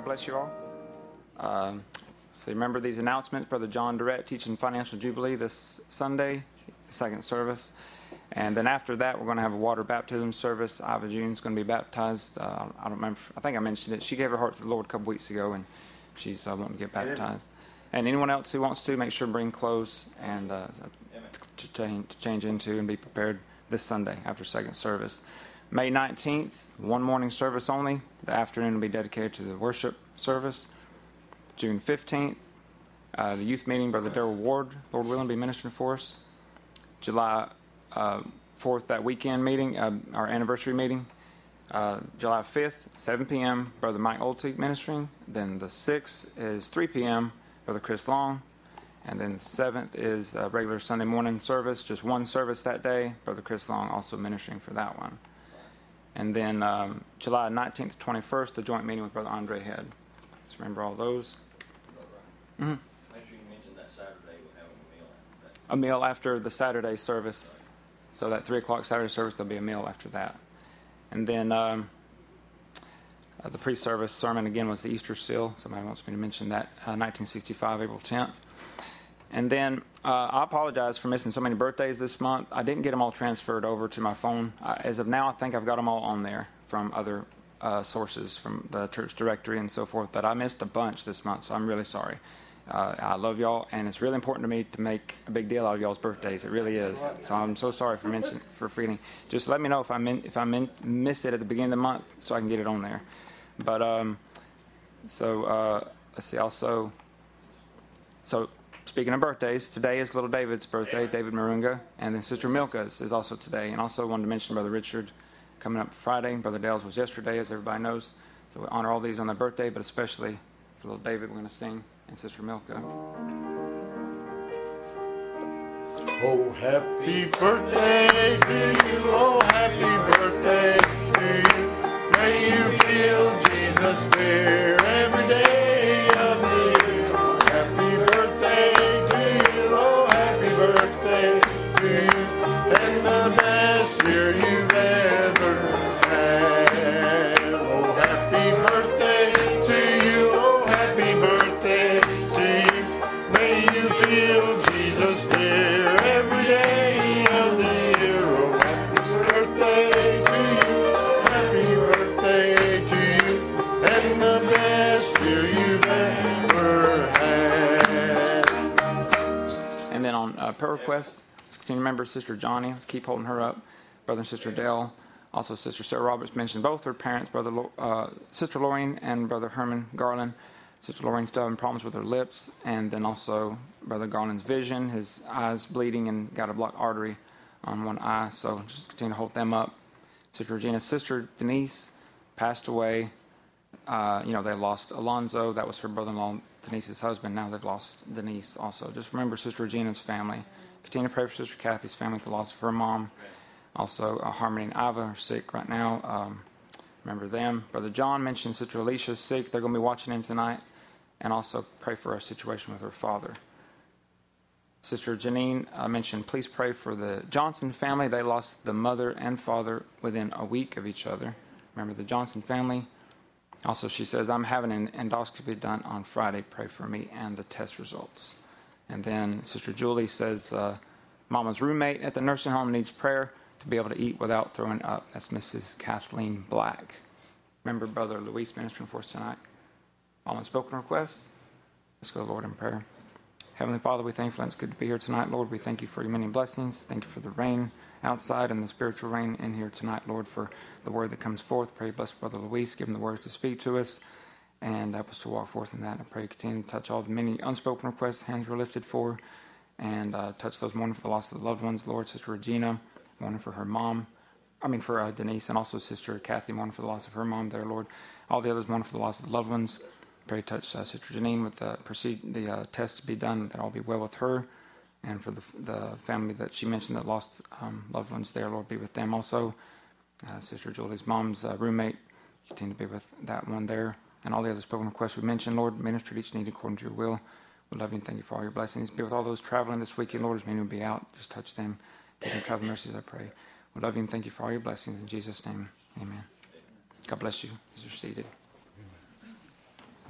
bless you all. So remember these announcements. Brother John Durrett teaching Financial Jubilee this Sunday, second service. And then after that, we're going to have a water baptism service. Iva June's going to be baptized. I don't remember. I think I mentioned it. She gave her heart to the Lord a couple weeks ago, and she's wanting to get baptized. And anyone else who wants to, make sure to bring clothes and to change into and be prepared this Sunday after second service. May 19th, one morning service only. The afternoon will be dedicated to the worship service. June 15th, the youth meeting, Brother Darrell Ward, Lord willing, will be ministering for us. July 4th, that weekend meeting, our anniversary meeting. July 5th, 7 p.m., Brother Mike Oltig ministering. Then the 6th is 3 p.m., Brother Chris Long. And then the 7th is a regular Sunday morning service, just one service that day. Brother Chris Long also ministering for that one. And then July 19th to 21st, the joint meeting with Brother Andre Head. Just remember all those. Mm-hmm. Make sure you mention that Saturday we're having a meal after that. A meal after the Saturday service. So that 3 o'clock Saturday service, there'll be a meal after that. And then the pre-service sermon, again, was the Easter seal. Somebody wants me to mention that, 1965, April 10th. And then I apologize for missing so many birthdays this month. I didn't get them all transferred over to my phone. As of now, I think I've got them all on there from other sources, from the church directory and so forth. But I missed a bunch this month, so I'm really sorry. I love y'all, and it's really important to me to make a big deal out of y'all's birthdays. It really is. So I'm so sorry for forgetting. Just let me know if I miss it at the beginning of the month, so I can get it on there. But let's see. Also, speaking of birthdays, today is little David's birthday, David Marunga, and then Sister Milka's is also today. And also wanted to mention Brother Richard coming up Friday. Brother Dale's was yesterday, as everybody knows. So we honor all these on their birthday, but especially for little David, we're going to sing, and Sister Milka. Oh, happy birthday to you. Oh, happy birthday to you. May you feel Jesus there every day of the year. Happy birthday to you. Oh, happy birthday to you. And the best year you've ever had. Oh, happy birthday to you. Oh, happy birthday to you. May you feel Jesus there every day of the year. Oh, happy birthday to you. Happy birthday to you. And the best year you've ever had. And then on prayer requests, let's continue to remember Sister Johnny. Let's keep holding her up. Brother and Sister Dale. Also, Sister Sarah Roberts mentioned both her parents, Sister Lorraine and Brother Herman Garland. Sister Lorraine still having problems with her lips. And then also Brother Garland's vision, his eyes bleeding and got a blocked artery on one eye. So just continue to hold them up. Sister Regina's sister, Denise, passed away. They lost Alonzo. That was her brother-in-law, Denise's husband. Now they've lost Denise also. Just remember Sister Regina's family. Continue to pray for Sister Kathy's family with the loss of her mom. Also, Harmony and Iva are sick right now. Remember them. Brother John mentioned Sister Alicia's sick. They're going to be watching in tonight. And also pray for our situation with her father. Sister Janine mentioned, please pray for the Johnson family. They lost the mother and father within a week of each other. Remember the Johnson family. Also, she says, I'm having an endoscopy done on Friday. Pray for me and the test results. And then Sister Julie says, Mama's roommate at the nursing home needs prayer to be able to eat without throwing up. That's Mrs. Kathleen Black. Remember Brother Luis ministering for us tonight. All unspoken requests. Let's go to the Lord in prayer. Heavenly Father, we thank you for it's good to be here tonight. Lord, we thank you for your many blessings. Thank you for the rain outside and the spiritual rain in here tonight, Lord, for the word that comes forth. Pray bless Brother Luis, give him the words to speak to us, and help us to walk forth in that. I pray continue to touch all the many unspoken requests hands were lifted for, and touch those mourning for the loss of the loved ones. Lord, Sister Regina, mourning for her mom. For Denise, and also Sister Kathy, mourning for the loss of her mom there, Lord. All the others mourning for the loss of the loved ones. Pray touch Sister Janine with the test to be done, that all be well with her, and for the family that she mentioned that lost loved ones there, Lord, be with them also. Sister Julie's mom's roommate, continue to be with that one there, and all the other spoken requests we mentioned, Lord, minister to each need according to your will. We love you and thank you for all your blessings. Be with all those traveling this weekend, Lord, as many will be out. Just touch them. Give them travel mercies, I pray. We love you and thank you for all your blessings. In Jesus' name, amen. God bless you as you're seated.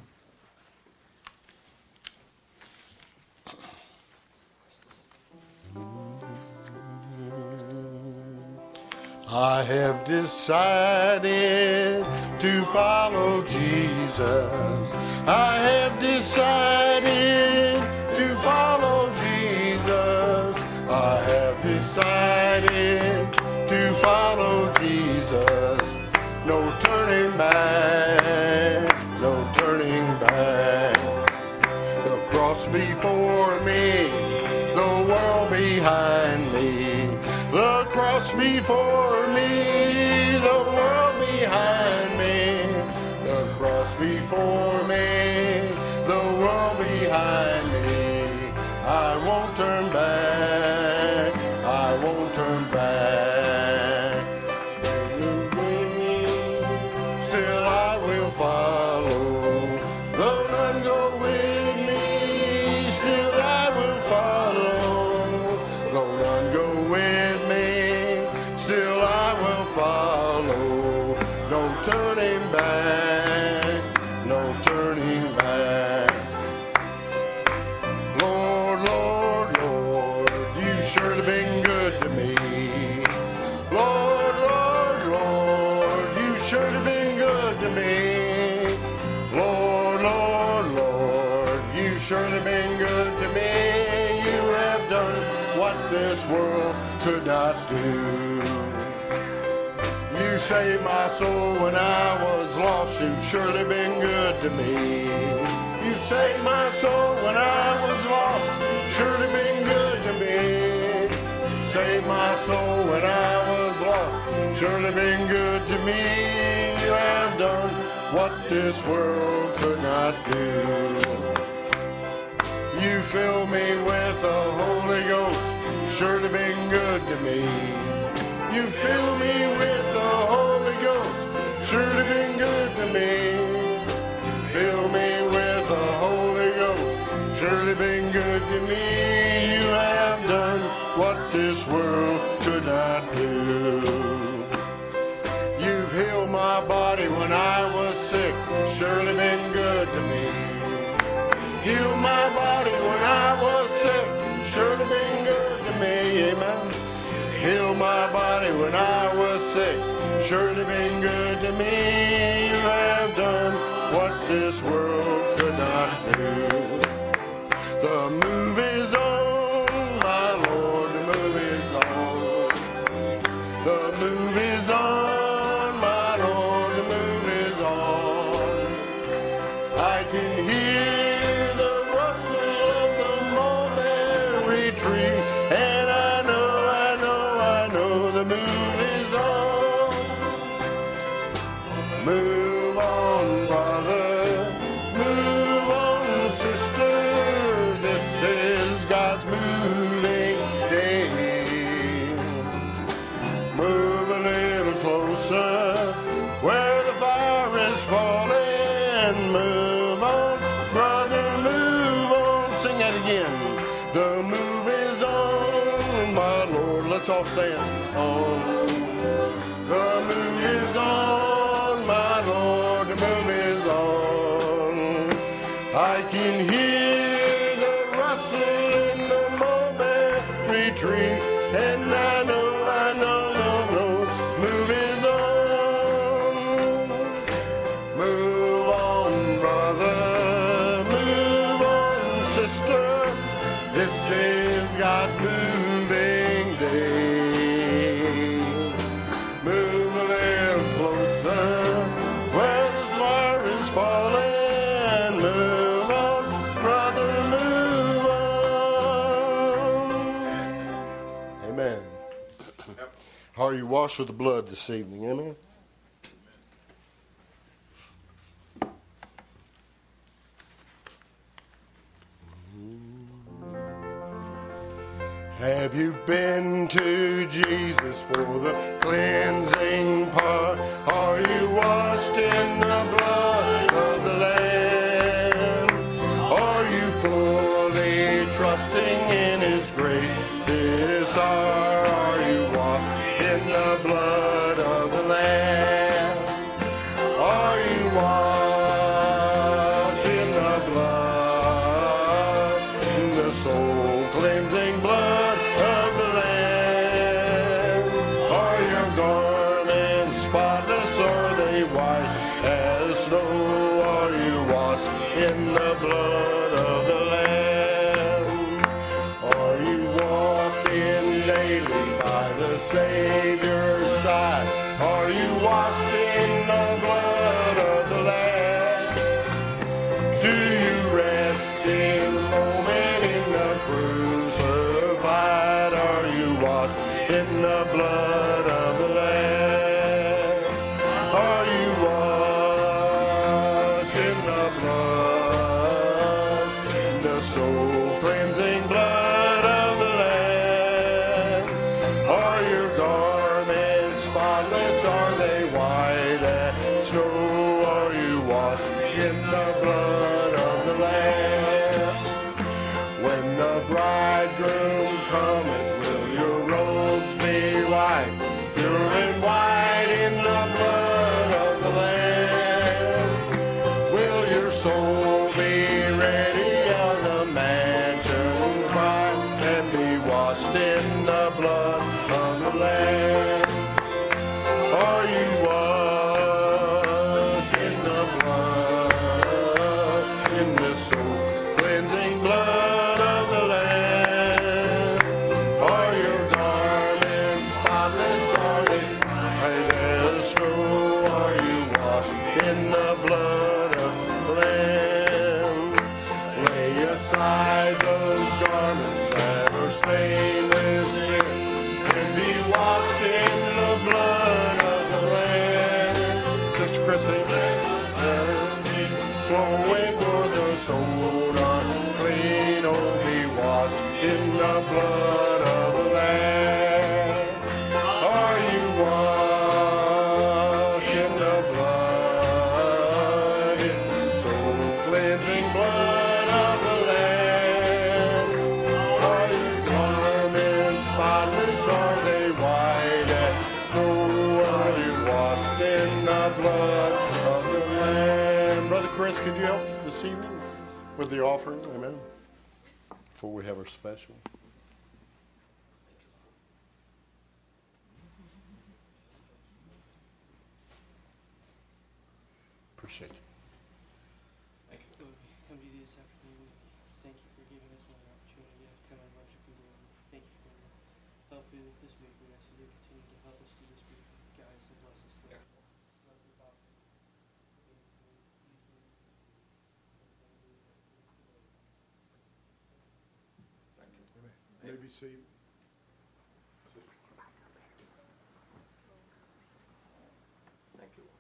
I have decided to follow Jesus. I have decided to follow Jesus. I have decided to follow Jesus. No turning back, no turning back. The cross before me, the world behind me. The cross before me, the world behind me. The cross before me, the world behind me. I won't turn back, I won't turn back. Still I will follow, though none go with me. Still I will follow, though none go with me. Still I will follow, no turning back, no turning back. Lord, Lord, Lord, you've surely been good to me. Lord, Lord, Lord, you've surely been good to me. Lord, Lord, Lord, you've surely been good to me. You have done what this world could not do. You saved my soul when I was lost. You've surely been good to me. You saved my soul when I was lost. Surely been good to me. Saved my soul when I was lost. Surely been good to me. You have done what this world could not do. You fill me with the Holy Ghost. Surely been good to me. You fill me with the Holy Ghost. Surely been good to me. Fill me with the Holy Ghost. Surely been good to me. You have done what this world could not do. You've healed my body when I was sick. Surely been good to me. Healed my body when I was sick. Surely been good to me. Amen. Healed my body when I was sick. Surely been good to me. You have done what this world could not do. The move is on, my Lord, the move is on. The move is on, my Lord, the move is on. I can hear the rustle of the mulberry tree, and I know the move is on. Move on, brother. Move on, sister. This is God's moving day. Move a little closer where the fire is falling. Move on, brother. Move on. Sing that again. The move is on, my Lord. Let's all stand on. The move is on, my Lord. The move is on. I can hear the rustle in the mulberry tree, and I know. Move is on. Move on, brother. Move on, sister. This is God's moving day. Move a little closer where the fire is falling. Move on, brother, move on. Amen. Are you washed with the blood this evening? Amen. Have you been to Jesus for the cleansing part? Are you washed in the blood of the Lamb? Are you fully trusting in His grace this hour? Are you washed in the blood of the Lamb? Are you washed in the blood, in the soul cleansing blood of the Lamb? Are you gone? in the blood of the Lamb? Are you walking daily by the Savior's side? Are you washed in the blood of the Lamb? Do you rest in the moment in the crucified? Are you washed in the blood of the Lamb? Are you washed in the blood, in the soul cleansing blood of the Lamb? Are your garments spotless? Are they white as snow? Are you washed in the blood of the Lamb? When the bridegroom cometh, will your robes be white, pure and white in the blood of the Lamb? Will your soul be ready on the mansion bright and be washed in the blood of the Lamb? Are you washed in the blood, in the soul cleansing blood of the Lamb? Are your garments spotless? Are they white as snow? Are you washed in the blood of the Lamb? Lay aside those garments that are stained with sin and be washed in the blood of the Lamb. Sister Chrissy, flowing for the soul unclean, oh, be washed in the blood of the Lamb. Are you washed in the blood, in the soul cleansing blood of the Lamb? Are your garments spotless? Are they white as snow? Are you washed in the blood of the Lamb? Brother Chris, could you help this evening with the offering? Amen. Before we have our special. Appreciate you. Lord, we come to you this afternoon. Thank you for giving us another opportunity to come and worship you, Lord. Thank you for your help through this week. We ask you to continue to help us through this week. Guide us and bless us, Lord. Love you, Father. Amen. You may be seated. Thank you.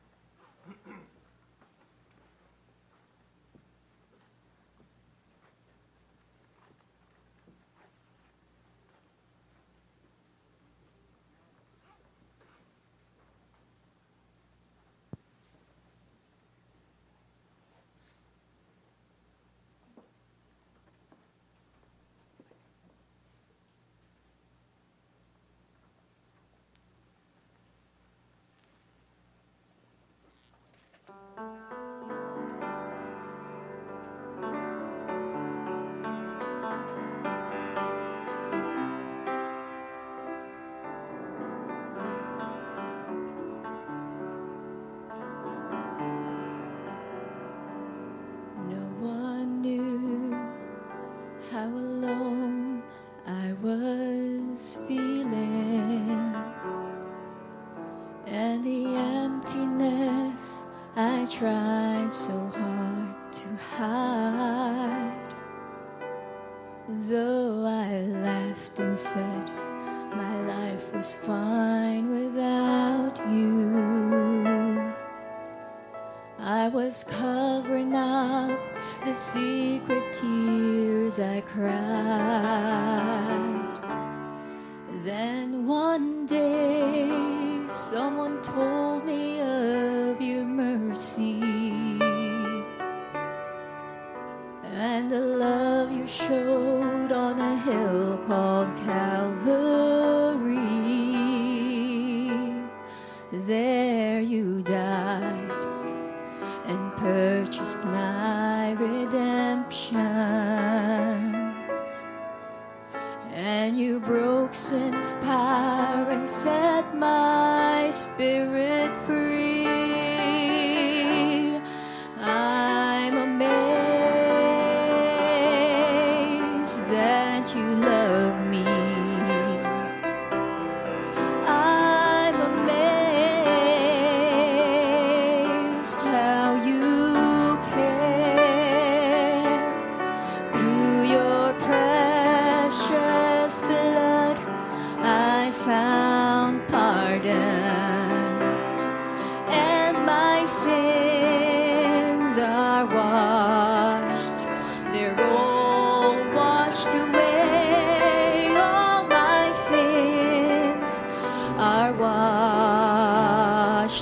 No one knew how alone I was feeling, and the emptiness I tried so hard to hide. Though I laughed and said my life was fine without you, I was covering up the secret tears I cried. Then one day someone told me of your mercy and the love you showed on a hill called Calvary. There you died and purchased my redemption, and you broke sin's power and set my spirit free. I'm amazed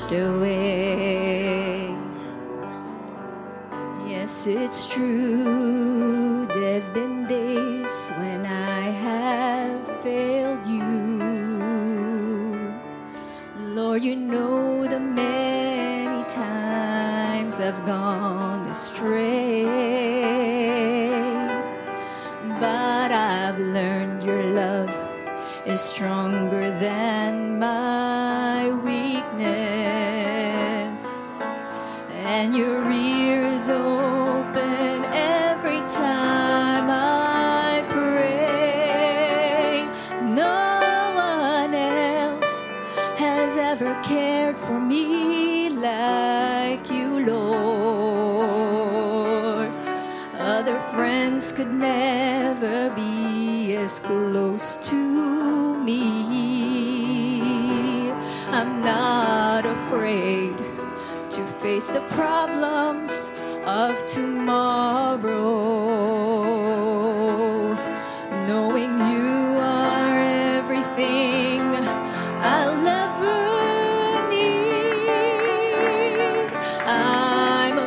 washed away. Yes, it's true, there've been days when I have failed you. Lord, you know the many times I've gone astray. But I've learned your love is stronger than my weakness, and your ears open every time I pray. No one else has ever cared for me like you, Lord. Other friends could never be as close to me. I'm not afraid to face the problems of tomorrow, knowing you are everything I'll ever need. I'm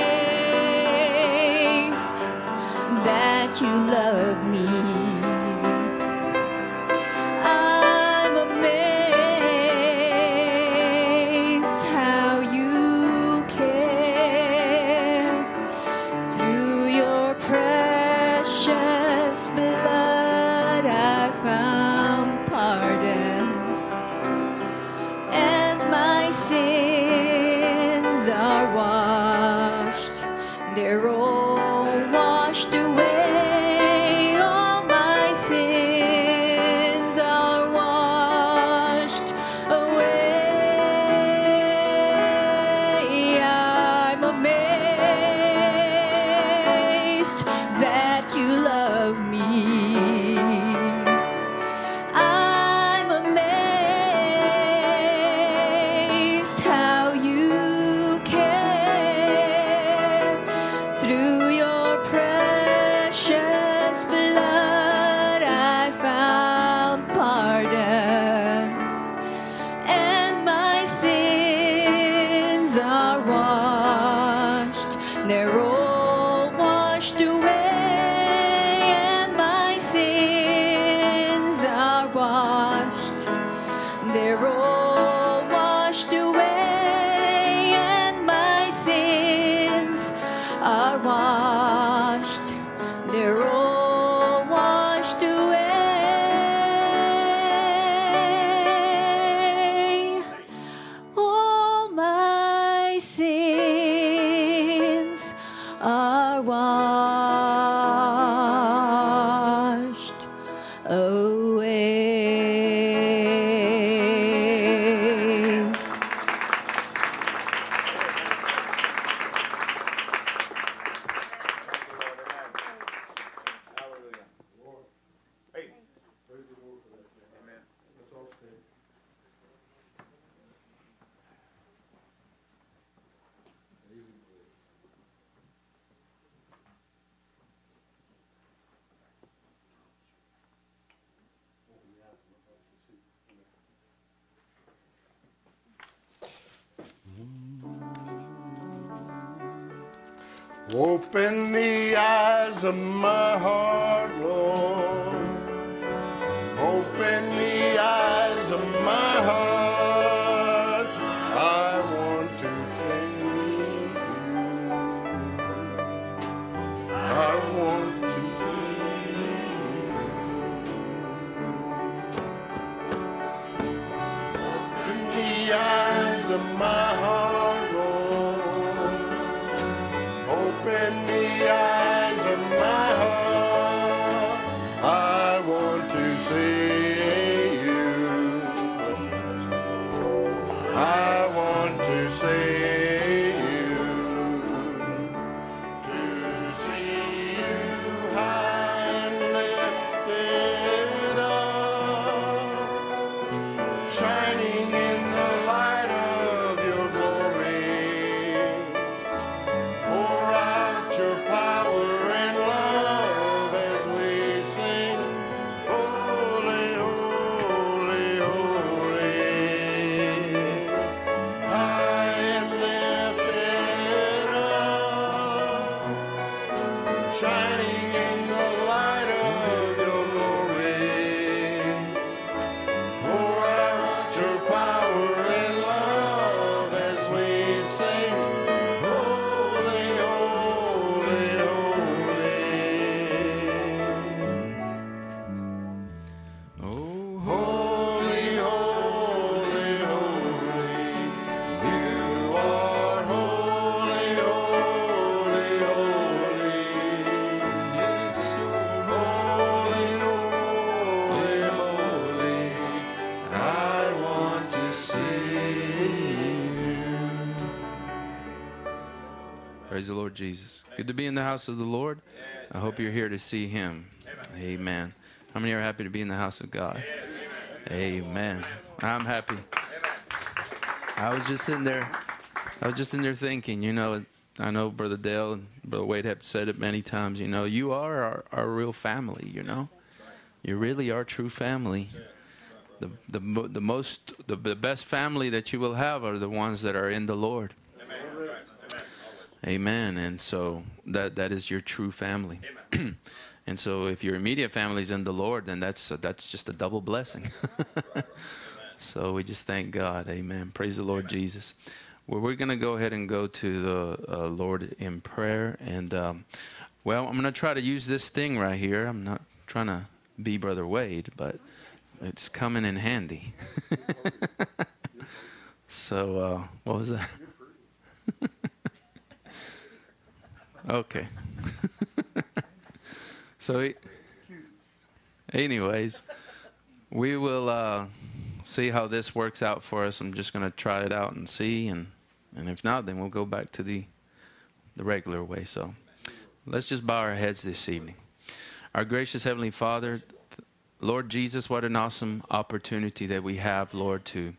amazed that you love me. I'm amazed how you care. Through your precious blood I found pardon, and my sins are washed. They're all washed away. All my sins are washed away. I'm amazed that you love me. I'm amazed how you care. Through your precious blood I found pardon, and my sins are washed. They're all washed away, and my sins are washed. They're all washed away, and my sins are washed. They're all washed away. All my sins are washed away. Hallelujah. Hey. Amen. Let's all stand. Open the eyes of my heart, Lord. Open the eyes of my heart. I want to thank you. I want to see you. Open the eyes of my heart, Lord. Open the eyes of my heart. I want to see you. I want to see you. To see you. shining in the light of your glory. Pour out your power and love as we sing, holy, holy, holy. Oh, holy, holy, holy. You are holy, holy, holy. Yes, you're holy, holy, holy. I want to see you. Praise the Lord Jesus. Good to be in the house of the Lord. I hope you're here to see Him. Amen. How many are happy to be in the house of God? Amen. I'm happy. I was just in there thinking, you know, I know Brother Dale and Brother Wade have said it many times, you know, you are our real family, you know. You really are true family. The best family that you will have are the ones that are in the Lord. Amen. And so that is your true family. And so if your immediate family is in the Lord, then that's just a double blessing. So we just thank God. Amen. Praise the Lord Jesus. Well, we're going to go ahead and go to the Lord in prayer. And, well, I'm going to try to use this thing right here. I'm not trying to be Brother Wade, but it's coming in handy. So, what was that? Okay. So, anyways, we will see how this works out for us. I'm just going to try it out and see, and if not, then we'll go back to the regular way. So, let's just bow our heads this evening. Our gracious Heavenly Father, Lord Jesus, what an awesome opportunity that we have, Lord, to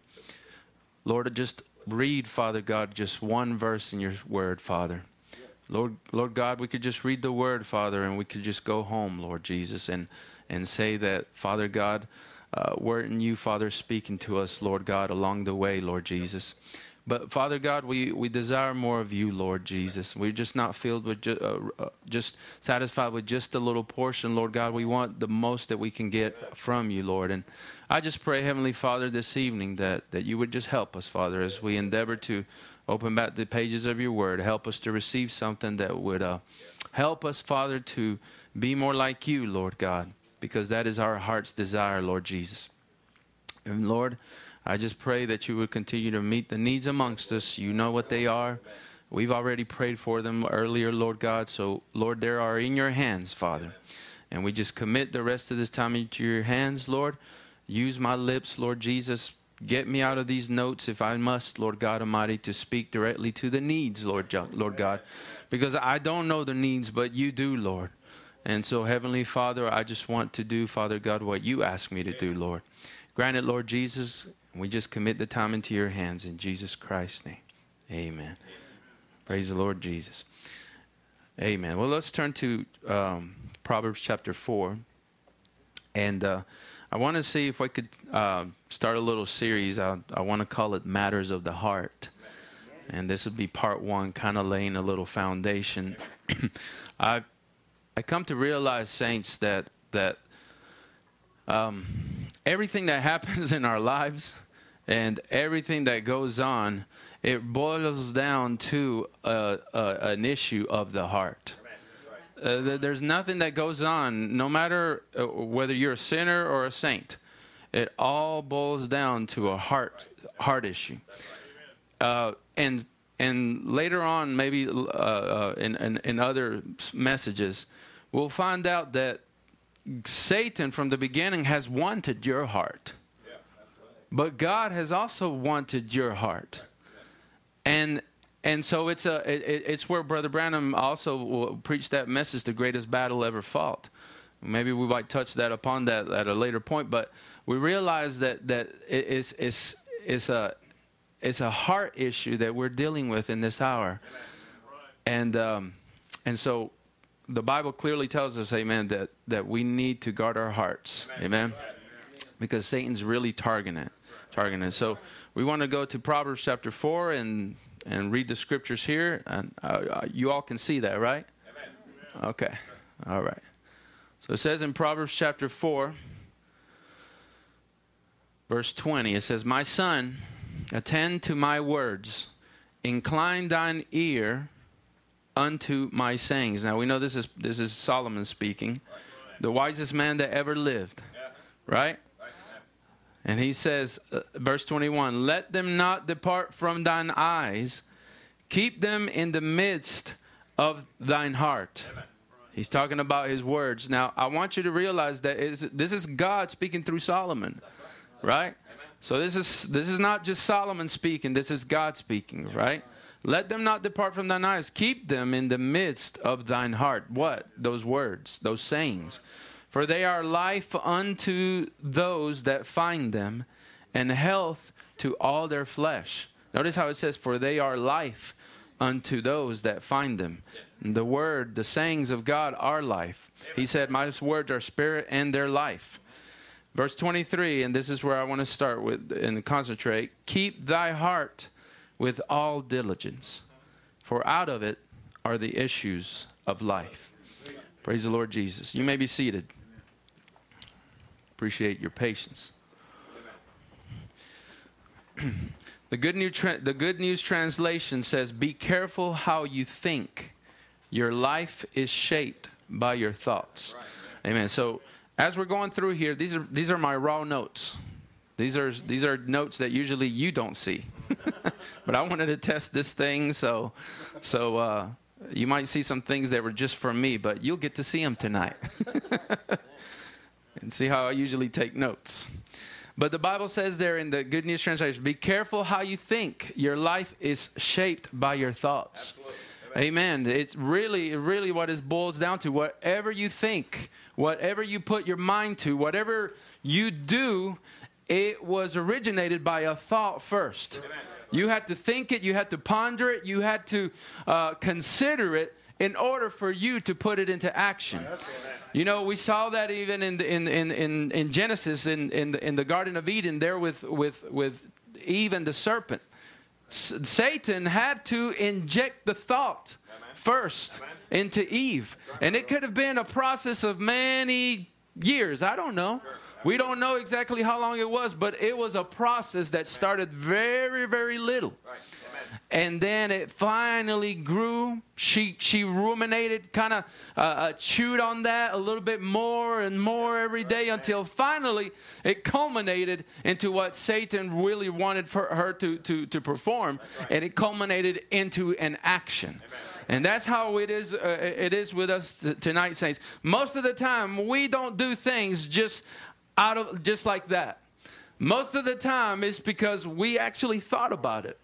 just read, Father God, just one verse in your word, Father. Lord God, we could just read the word, Father, and we could just go home, Lord Jesus, and say that, Father God, weren't you, Father, speaking to us, Lord God, along the way, Lord Jesus. But, Father God, we desire more of you, Lord Jesus. We're just not filled with just satisfied with just a little portion, Lord God. We want the most that we can get from you, Lord. And I just pray, Heavenly Father, this evening that you would just help us, Father, as we endeavor to open back the pages of your word. Help us to receive something that would help us, Father, to be more like you, Lord God, because that is our heart's desire, Lord Jesus. And Lord, I just pray that you would continue to meet the needs amongst us. You know what they are. We've already prayed for them earlier, Lord God. So, Lord, they are in your hands, Father. And we just commit the rest of this time into your hands, Lord. Use my lips, Lord Jesus. Get me out of these notes if I must, Lord God Almighty, to speak directly to the needs, Lord God. Because I don't know the needs, but you do, Lord. And so, Heavenly Father, I just want to do, Father God, what you ask me to do, Lord. Grant it, Lord Jesus. We just commit the time into your hands in Jesus Christ's name. Amen. Praise the Lord Jesus. Amen. Well, let's turn to Proverbs chapter 4. And I want to see if I could start a little series. I want to call it Matters of the Heart. And this would be part 1, kind of laying a little foundation. I come to realize, saints, that everything that happens in our lives and everything that goes on, it boils down to an issue of the heart. There's nothing that goes on, no matter whether you're a sinner or a saint. It all boils down to a heart issue. And later on, maybe in other messages, we'll find out that Satan from the beginning has wanted your heart. But God has also wanted your heart. And so it's where Brother Branham also preached that message, the greatest battle ever fought. Maybe we might touch that upon that at a later point, but we realize that it's a heart issue that we're dealing with in this hour. And so the Bible clearly tells us, amen, that we need to guard our hearts. Amen. Because Satan's really targeting it. So we want to go to Proverbs chapter 4 and read the scriptures here. And you all can see that, right? Okay. All right. So it says in Proverbs chapter 4, verse 20, it says, "My son, attend to my words. Incline thine ear unto my sayings." Now we know this is Solomon speaking, the wisest man that ever lived, right? And he says, verse 21, "Let them not depart from thine eyes. Keep them in the midst of thine heart." He's talking about his words. Now, I want you to realize that this is God speaking through Solomon, right? So this is not just Solomon speaking. This is God speaking, right? "Let them not depart from thine eyes. Keep them in the midst of thine heart." What? Those words, those sayings. "For they are life unto those that find them, and health to all their flesh." Notice how it says, "For they are life unto those that find them." The word, the sayings of God are life. He said, "My words are spirit and their life." Verse 23, and this is where I want to start with and concentrate. "Keep thy heart with all diligence, for out of it are the issues of life." Praise the Lord Jesus. You may be seated. Appreciate your patience. The Good News Translation says, "Be careful how you think. Your life is shaped by your thoughts." Amen. So as we're going through here, these are my raw notes. These are notes that usually you don't see. But I wanted to test this thing, so you might see some things that were just for me, but you'll get to see them tonight. And see how I usually take notes. But the Bible says there in the Good News Translation, "Be careful how you think. Your life is shaped by your thoughts." Amen. It's really what it boils down to. Whatever you think, whatever you put your mind to, whatever you do, it was originated by a thought first. Amen. You had to think it, you had to ponder it, you had to consider it in order for you to put it into action. You know, we saw that even in Genesis, in the Garden of Eden, there with Eve and the serpent. Satan had to inject the thought first into Eve. And it could have been a process of many years. I don't know. We don't know exactly how long it was, but it was a process that started very, very little. And then it finally grew. She ruminated, kind of chewed on that a little bit more and more every day until finally it culminated into what Satan really wanted for her to perform. And it culminated into an action. And that's how it is with us tonight, saints. Most of the time, we don't do things just like that. Most of the time, it's because we actually thought about it.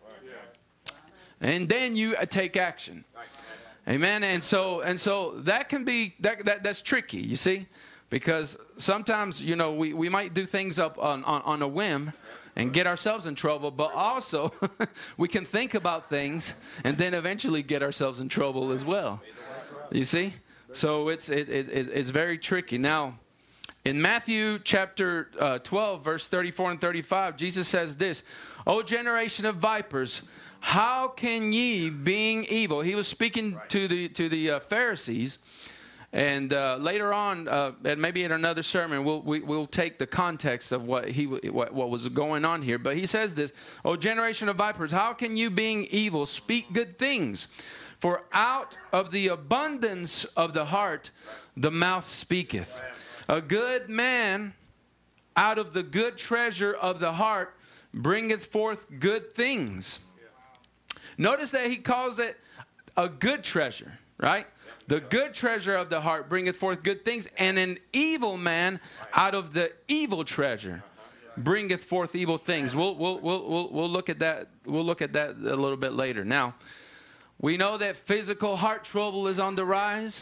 And then you take action. Amen. And so that can be that's tricky, you see, because sometimes, you know, we might do things up on a whim and get ourselves in trouble, but also we can think about things and then eventually get ourselves in trouble as well. You see? So it's very tricky. Now, in Matthew chapter 12, verse 34 and 35, Jesus says this, "O generation of vipers, how can ye, being evil?" He was speaking to the Pharisees, and later on, and maybe in another sermon, we'll take the context of what was going on here. But he says this, "O generation of vipers, how can you, being evil, speak good things? For out of the abundance of the heart, the mouth speaketh. A good man out of the good treasure of the heart bringeth forth good things." Notice that he calls it a good treasure, right? The good treasure of the heart bringeth forth good things, and an evil man out of the evil treasure bringeth forth evil things. We'll look at that. We'll look at that a little bit later. Now, we know that physical heart trouble is on the rise.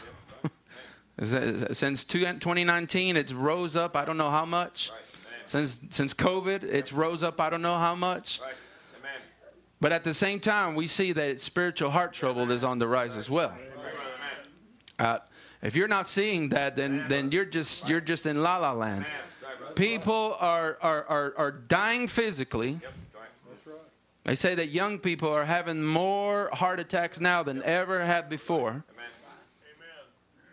Since 2019, it's rose up I don't know how much. Since COVID, it's rose up I don't know how much. But at the same time, we see that spiritual heart trouble is on the rise as well. If you're not seeing that, then you're just in la la land. People are dying physically. They say that young people are having more heart attacks now than ever had before.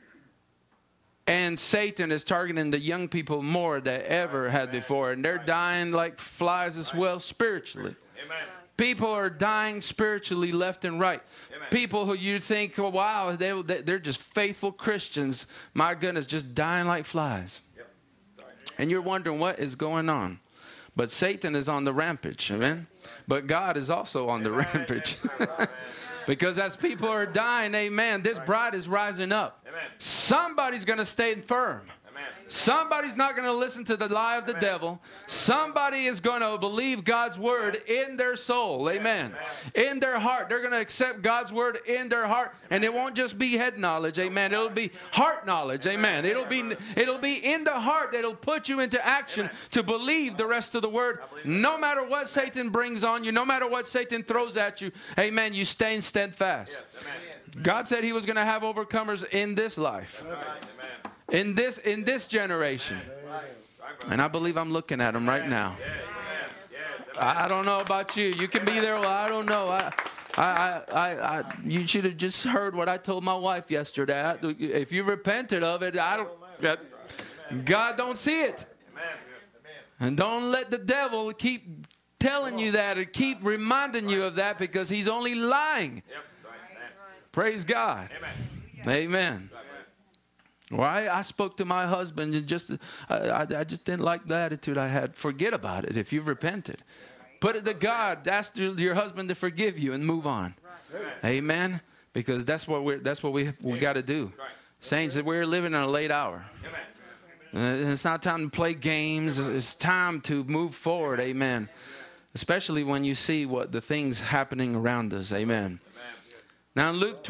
Amen. Satan is targeting the young people more than ever had before. And they're dying like flies as well spiritually. Amen. People are dying spiritually left and right. Amen. People who you think, oh, wow, they're just faithful Christians. My goodness, just dying like flies. Yep. And you're wondering what is going on. But Satan is on the rampage. Amen. But God is also on the rampage. Because as people are dying, amen, this bride is rising up. Amen. Somebody's going to stay firm. Amen. Somebody's not going to listen to the lie of the devil. Somebody is going to believe God's word in their soul. Amen. In their heart. They're going to accept God's word in their heart. And it won't just be head knowledge. Amen. It'll be heart knowledge. Amen. It'll be in the heart that'll put you into action to believe the rest of the word. No matter what Satan brings on you, no matter what Satan throws at you, amen, you stay steadfast. God said he was going to have overcomers in this life. In this generation. And I believe I'm looking at them right now. I don't know about you. You can be there. Well, I don't know. You should have just heard what I told my wife yesterday. If you repented of it, God don't see it. And don't let the devil keep telling you that or keep reminding you of that, because he's only lying. Praise God. Amen. Well, I spoke to my husband and I just didn't like the attitude I had. Forget about it if you've repented. Put it to God. Ask your husband to forgive you and move on. Amen. Because that's what we got to do. Saints, we're living in a late hour. It's not time to play games. It's time to move forward. Amen. Especially when you see what the things happening around us. Amen. Now in Luke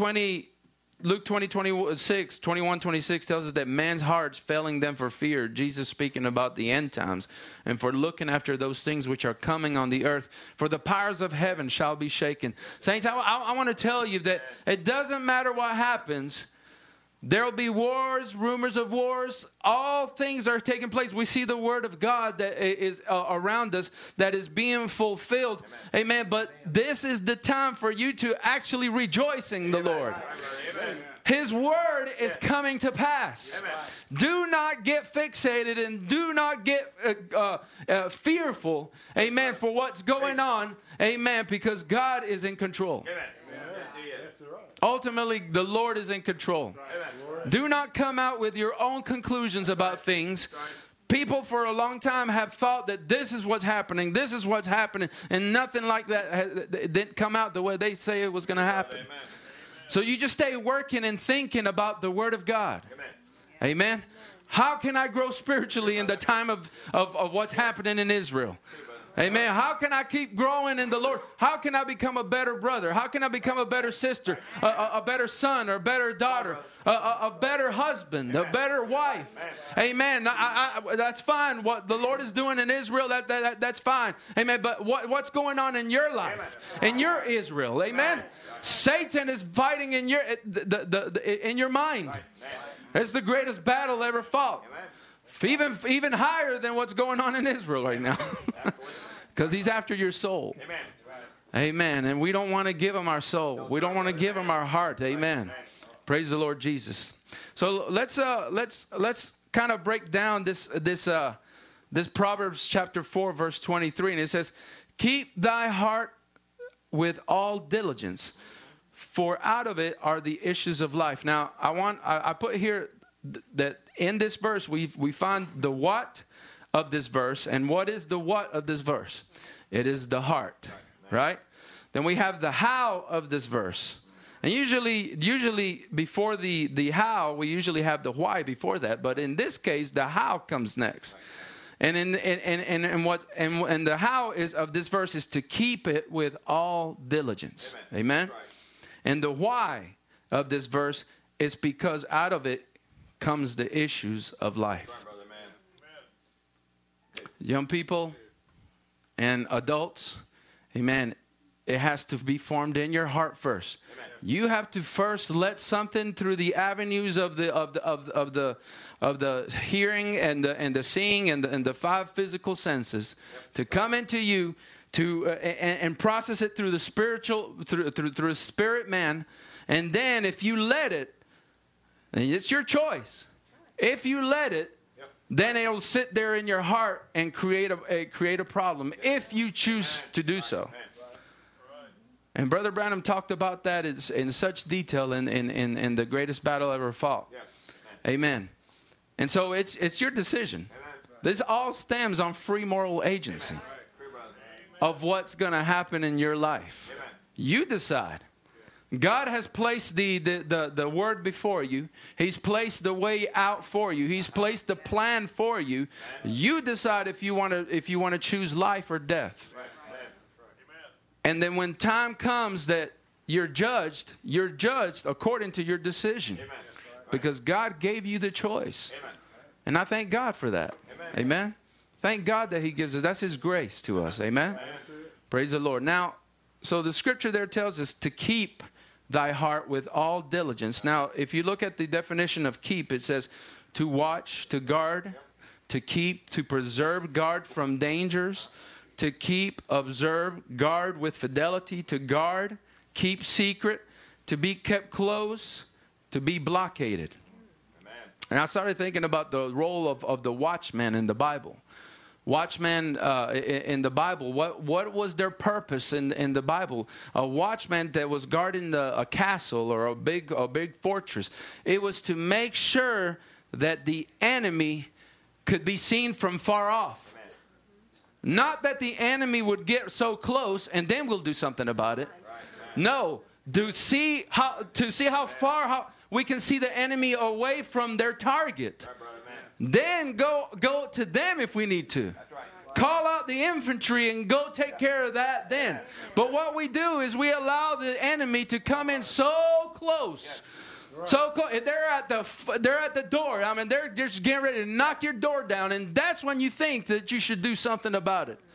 20:26, 21, 26 tells us that man's heart's failing them for fear. Jesus speaking about the end times and for looking after those things which are coming on the earth. For the powers of heaven shall be shaken. Saints, I want to tell you that it doesn't matter what happens. There will be wars, rumors of wars. All things are taking place. We see the word of God that is around us that is being fulfilled. Amen. But this is the time for you to actually rejoice in the Lord. His word is coming to pass. Do not get fixated and do not get fearful. Amen. For what's going on. Amen. Because God is in control. Ultimately, the Lord is in control. Do not come out with your own conclusions about things. People for a long time have thought that this is what's happening, and nothing like that didn't come out the way they say it was going to happen. So you just stay working and thinking about the Word of God. Amen. How can I grow spiritually in the time of what's happening in Israel? Amen. How can I keep growing in the Lord? How can I become a better brother? How can I become a better sister, a better son or a better daughter, a better husband, a better wife? Amen. That's fine. What the Lord is doing in Israel, that's fine. Amen. But what's going on in your life, in your Israel? Amen. Satan is fighting in your mind. It's the greatest battle ever fought. Even higher than what's going on in Israel right now. Because he's after your soul. Amen. And we don't want to give him our soul. We don't want to give him our heart. Amen. Praise the Lord Jesus. So let's kind of break down this Proverbs chapter 4 verse 23. And it says, keep thy heart with all diligence, for out of it are the issues of life. Now, I put here that in this verse we find the what of this verse. And what is the what of this verse? It is the heart, right? Then we have the how of this verse. And usually before the how, we usually have the why before that. But in this case, the how comes next. And the how is of this verse is to keep it with all diligence. Amen. And the why of this verse is because out of it comes the issues of life. Young people and adults, amen, it has to be formed in your heart first. You have to first let something through the avenues of the hearing and the seeing and the five physical senses to come into you and process it through the spiritual through a spirit man. And then if you let it, and it's your choice. If you let it, then it'll sit there in your heart and create a problem if you choose to do so. And Brother Branham talked about that in such detail in The Greatest Battle Ever Fought. Amen. And so it's your decision. This all stems on free moral agency of what's going to happen in your life. You decide. God has placed the word before you. He's placed the way out for you. He's placed the plan for you. You decide if you want to choose life or death. And then when time comes that you're judged according to your decision. Because God gave you the choice. And I thank God for that. Amen. Thank God that He gives us. That's His grace to us. Amen. Praise the Lord. Now, so the scripture there tells us to keep thy heart with all diligence. Now, if you look at the definition of keep, it says to watch, to guard, to keep, to preserve, guard from dangers, to keep, observe, guard with fidelity, to guard, keep secret, to be kept close, to be blockaded. Amen. And I started thinking about the role of the watchman in the Bible. Watchman in the Bible, what was their purpose in the Bible? A watchman that was guarding a castle or a big fortress. It was to make sure that the enemy could be seen from far off. Not that the enemy would get so close and then we'll do something about it. No, to see how far we can see the enemy away from their target. Then go to them if we need to. Call out the infantry and go take care of that then. But what we do is we allow the enemy to come in so close. So close. They're at the door. I mean, they're just getting ready to knock your door down. And that's when you think that you should do something about it.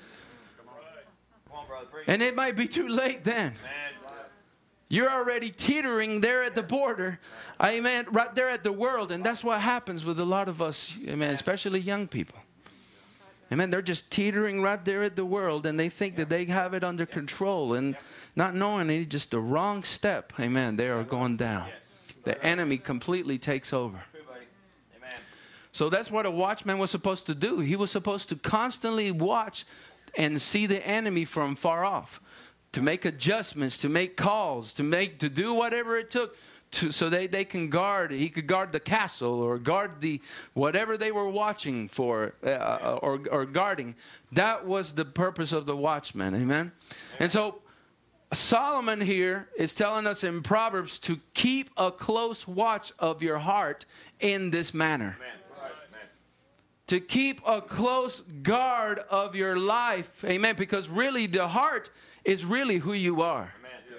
And it might be too late then. You're already teetering there at the border, amen, right there at the world. And that's what happens with a lot of us, amen, especially young people. Amen, they're just teetering right there at the world, and they think that they have it under control. And not knowing it's just the wrong step, amen, they are going down. The enemy completely takes over. So that's what a watchman was supposed to do. He was supposed to constantly watch and see the enemy from far off. To make adjustments, to make calls, to do whatever it took so they can guard. He could guard the castle or guard the whatever they were watching for or guarding. That was the purpose of the watchman. Amen. And so Solomon here is telling us in Proverbs to keep a close watch of your heart in this manner. To keep a close guard of your life. Amen. Because really the heart is really who you are.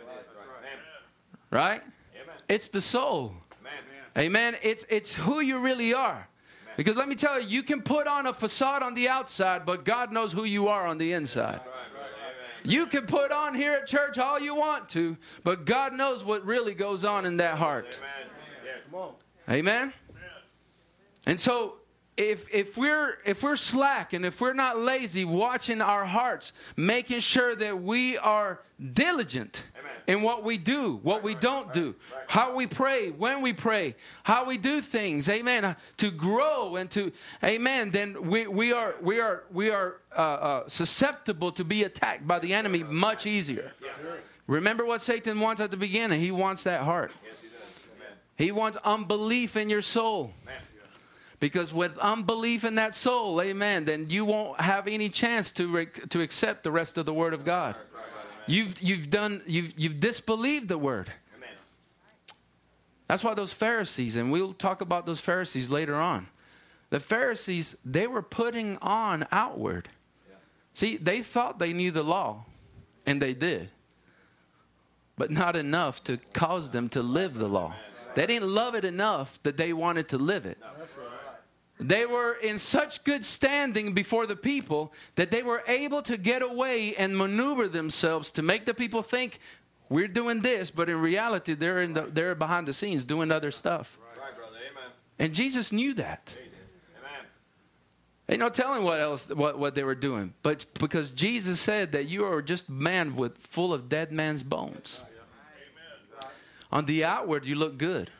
Right? It's the soul. Amen. It's who you really are. Because let me tell you, you can put on a facade on the outside, but God knows who you are on the inside. You can put on here at church all you want to, but God knows what really goes on in that heart. Amen. And so if we're slack and if we're not lazy, watching our hearts, making sure that we are diligent in what we do, what we don't do, how we pray, when we pray, how we do things, amen, to grow and to, amen, then we are susceptible to be attacked by the enemy much easier. Remember what Satan wants at the beginning. He wants that heart. He wants unbelief in your soul. Because with unbelief in that soul, amen, then you won't have any chance to accept the rest of the Word of God. You've disbelieved the Word. That's why those Pharisees, and we'll talk about those Pharisees later on. The Pharisees, they were putting on outward. See, they thought they knew the law, and they did. But not enough to cause them to live the law. They didn't love it enough that they wanted to live it. They were in such good standing before the people that they were able to get away and maneuver themselves to make the people think we're doing this, but in reality they're behind the scenes doing other stuff. Right, brother. Amen. And Jesus knew that. Amen. Ain't no telling what they were doing, but because Jesus said that you are just man full of dead man's bones. On the outward you look good.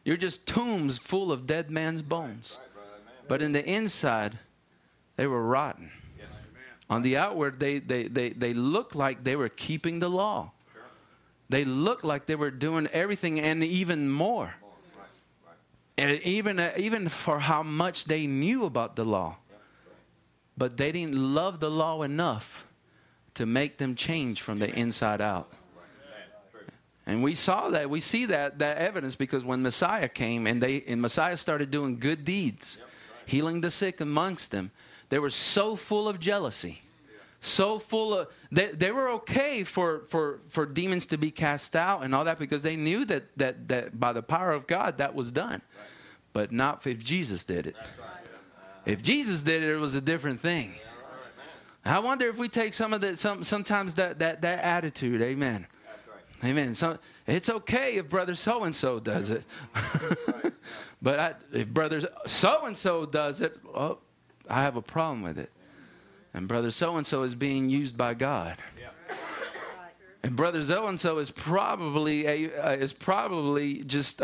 You're just tombs full of dead man's bones. But in the inside, they were rotten. On the outward, they looked like they were keeping the law. They looked like they were doing everything and even more. And even for how much they knew about the law. But they didn't love the law enough to make them change from the inside out. And we saw that. We see that evidence because when Messiah came and Messiah started doing good deeds, healing the sick amongst them, they were so full of jealousy. So full of, they were okay for demons to be cast out and all that because they knew that by the power of God that was done. But not if Jesus did it. If Jesus did it, it was a different thing. I wonder if we take some of that, sometimes that attitude, amen. Amen. So it's okay if brother so-and-so does it. But if brother so-and-so does it, oh, I have a problem with it. And brother so-and-so is being used by God. And brother so-and-so is probably just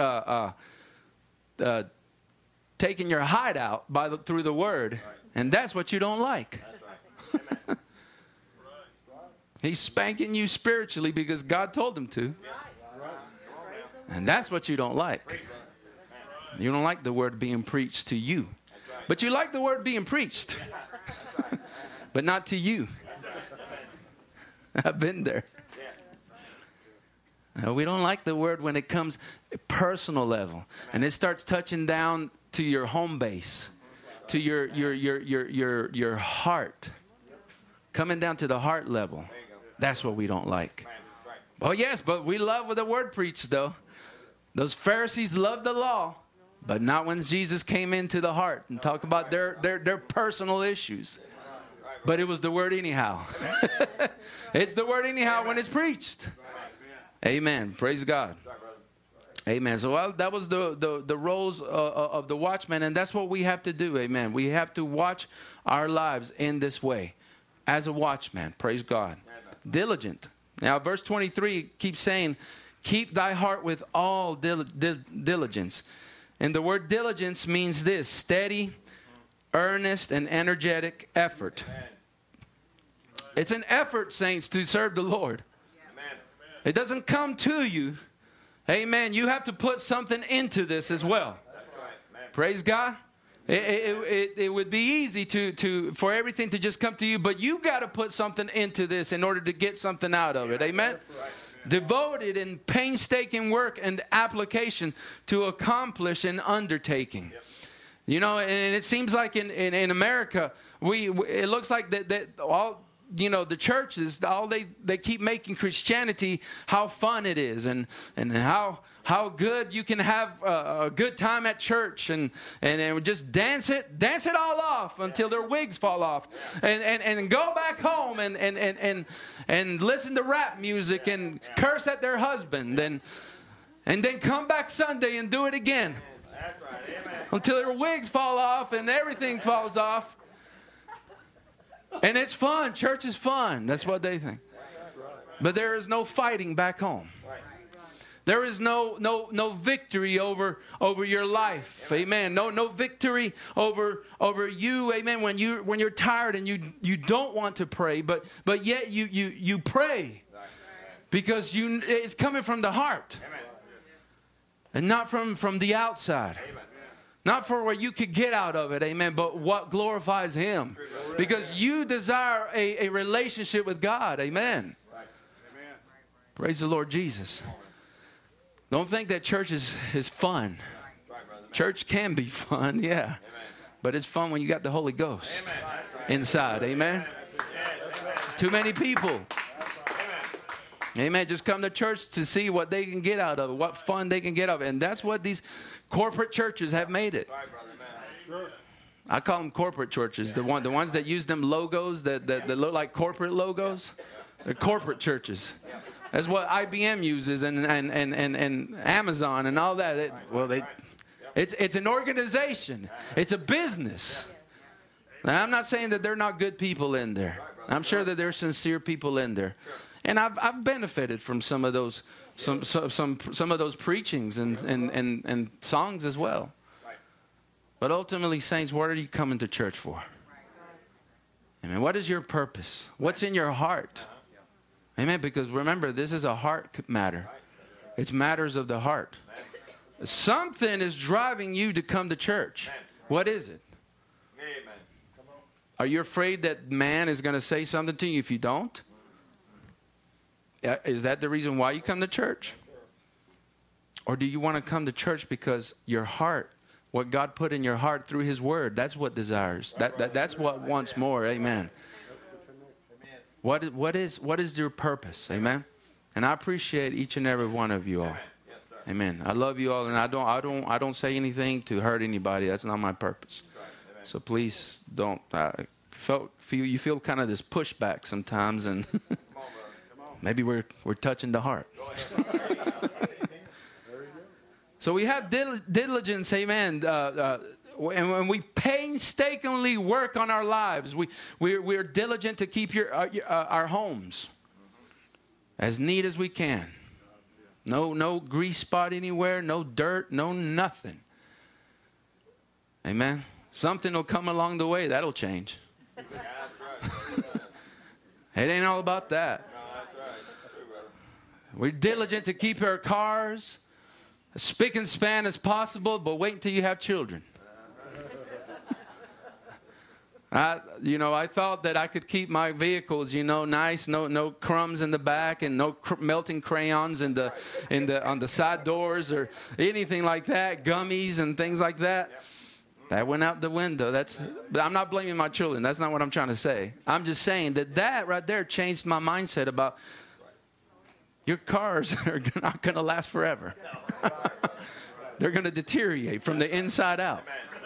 taking your hideout through the word. And that's what you don't like. He's spanking you spiritually because God told him to. And that's what you don't like. You don't like the word being preached to you. But you like the word being preached. But not to you. I've been there. We don't like the word when it comes personal level. And it starts touching down to your home base. To your heart. Coming down to the heart level. That's what we don't like. Oh, yes, but we love what the word preached, though. Those Pharisees loved the law, but not when Jesus came into the heart and talked about their personal issues. But it was the word anyhow. It's the word anyhow when it's preached. Amen. Praise God. Amen. So that was the roles of the watchman, and that's what we have to do. Amen. We have to watch our lives in this way as a watchman. Praise God. Diligent. Now, verse 23 keeps saying, keep thy heart with all diligence. And the word diligence means this: steady, earnest, and energetic effort. It's an effort, saints, to serve the Lord. It doesn't come to you. Amen. You have to put something into this as well. Praise God. It would be easy for everything to just come to you, but you got to put something into this in order to get something out of it. Amen. Devoted in painstaking work and application to accomplish an undertaking. You know, and it seems like in America, it looks like that all, you know, the churches, all they keep making Christianity how fun it is and how good you can have a good time at church and just dance it all off until their wigs fall off and go back home and listen to rap music and curse at their husband and then come back Sunday and do it again. That's right. Amen. Until their wigs fall off and everything falls off. And it's fun. Church is fun. That's what they think. But there is no fighting back home. There is no victory over your life. Amen. No victory over you. Amen. When you're tired and you don't want to pray, but yet you pray because it's coming from the heart. And not from the outside. Not for what you could get out of it, amen, but what glorifies Him. Because you desire a relationship with God, amen. Praise the Lord Jesus. Don't think that church is fun. Church can be fun, yeah. But it's fun when you got the Holy Ghost inside, amen. Too many people. Amen. Just come to church to see what they can get out of it, what fun they can get out of it. And that's what these corporate churches have made it. I call them corporate churches. The ones that use them logos that look like corporate logos. They're corporate churches. That's what IBM uses and Amazon and all that. It's an organization. It's a business. Now, I'm not saying that they're not good people in there. I'm sure that there's sincere people in there. And I've benefited from some of those some of those preachings and songs as well. But ultimately, saints, what are you coming to church for? Amen. What is your purpose? What's in your heart? Amen. Because remember, this is a heart matter. It's matters of the heart. Something is driving you to come to church. What is it? Are you afraid that man is going to say something to you if you don't? Is that the reason why you come to church? Or do you want to come to church because your heart, what God put in your heart through His Word, that's what desires. That's what wants more. Amen. What is your purpose? Amen. And I appreciate each and every one of you all. Amen. I love you all, and I don't say anything to hurt anybody. That's not my purpose. So please don't. You feel kind of this pushback sometimes, and maybe we're touching the heart. So we have diligence, amen. And when we painstakingly work on our lives, we're diligent to keep our homes as neat as we can. No grease spot anywhere, no dirt, no nothing. Amen. Something will come along the way. That'll change. It ain't all about that. We're diligent to keep our cars as spick and span as possible, but wait until you have children. I thought that I could keep my vehicles, nice, no crumbs in the back, and no melting crayons on the side doors or anything like that, gummies and things like that. That went out the window. But I'm not blaming my children. That's not what I'm trying to say. I'm just saying that right there changed my mindset about your cars are not going to last forever. They're going to deteriorate from the inside out.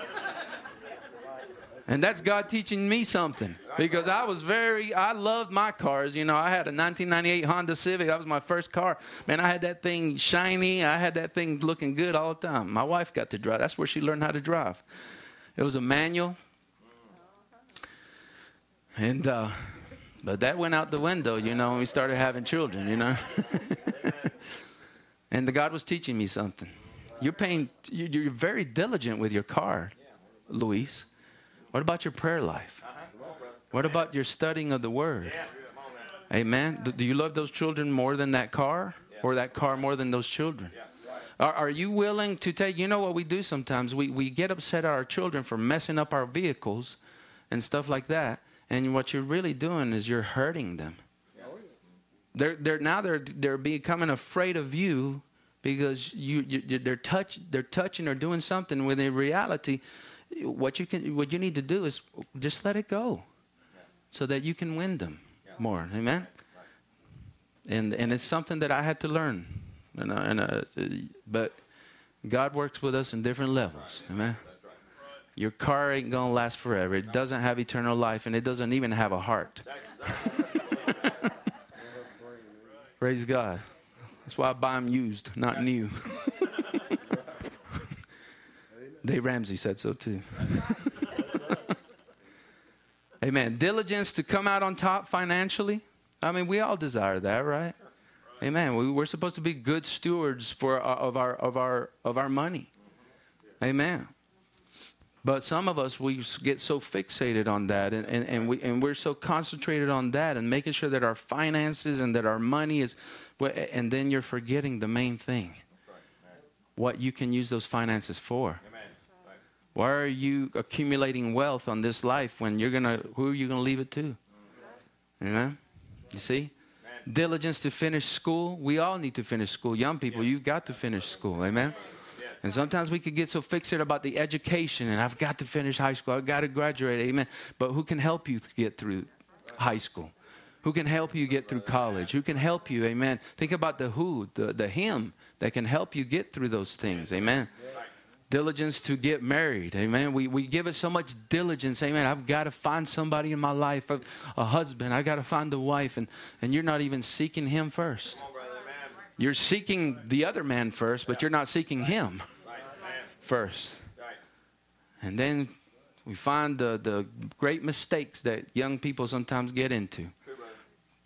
And that's God teaching me something. Because I loved my cars. I had a 1998 Honda Civic. That was my first car. Man, I had that thing shiny. I had that thing looking good all the time. My wife got to drive. That's where she learned how to drive. It was a manual. And, but that went out the window, when we started having children, And God was teaching me something. You're very diligent with your car, Luis. What about your prayer life? What about your studying of the Word? Amen. Do you love those children more than that car? Or that car more than those children? Are you willing to take, what we do sometimes? We get upset at our children for messing up our vehicles and stuff like that. And what you're really doing is you're hurting them. They're becoming afraid of you because they're touching or doing something when in reality, what you need to do is just let it go, so that you can win them more. Amen. And it's something that I had to learn, but God works with us in different levels. Amen. Your car ain't gonna last forever. It doesn't have eternal life, and it doesn't even have a heart. Praise God. That's why I buy them used, not new. Dave Ramsey said so too. Amen. Diligence to come out on top financially. I mean, we all desire that, right? Amen. We're supposed to be good stewards of our money. Amen. But some of us, we get so fixated on that, and we're so concentrated on that and making sure that our finances and that our money is, and then you're forgetting the main thing. What you can use those finances for. Why are you accumulating wealth on this life when who are you going to leave it to? Amen? You see? Diligence to finish school. We all need to finish school. Young people, you've got to finish school. Amen? And sometimes we could get so fixated about the education, and I've got to finish high school. I've got to graduate. Amen? But who can help you to get through high school? Who can help you get through college? Who can help you? Amen? Think about the hymn that can help you get through those things. Amen? Diligence to get married. Amen. We give it so much diligence. Amen. I've got to find somebody in my life, a husband. I got to find a wife. And you're not even seeking him first. You're seeking the other man first, but you're not seeking him first. And then we find the great mistakes that young people sometimes get into.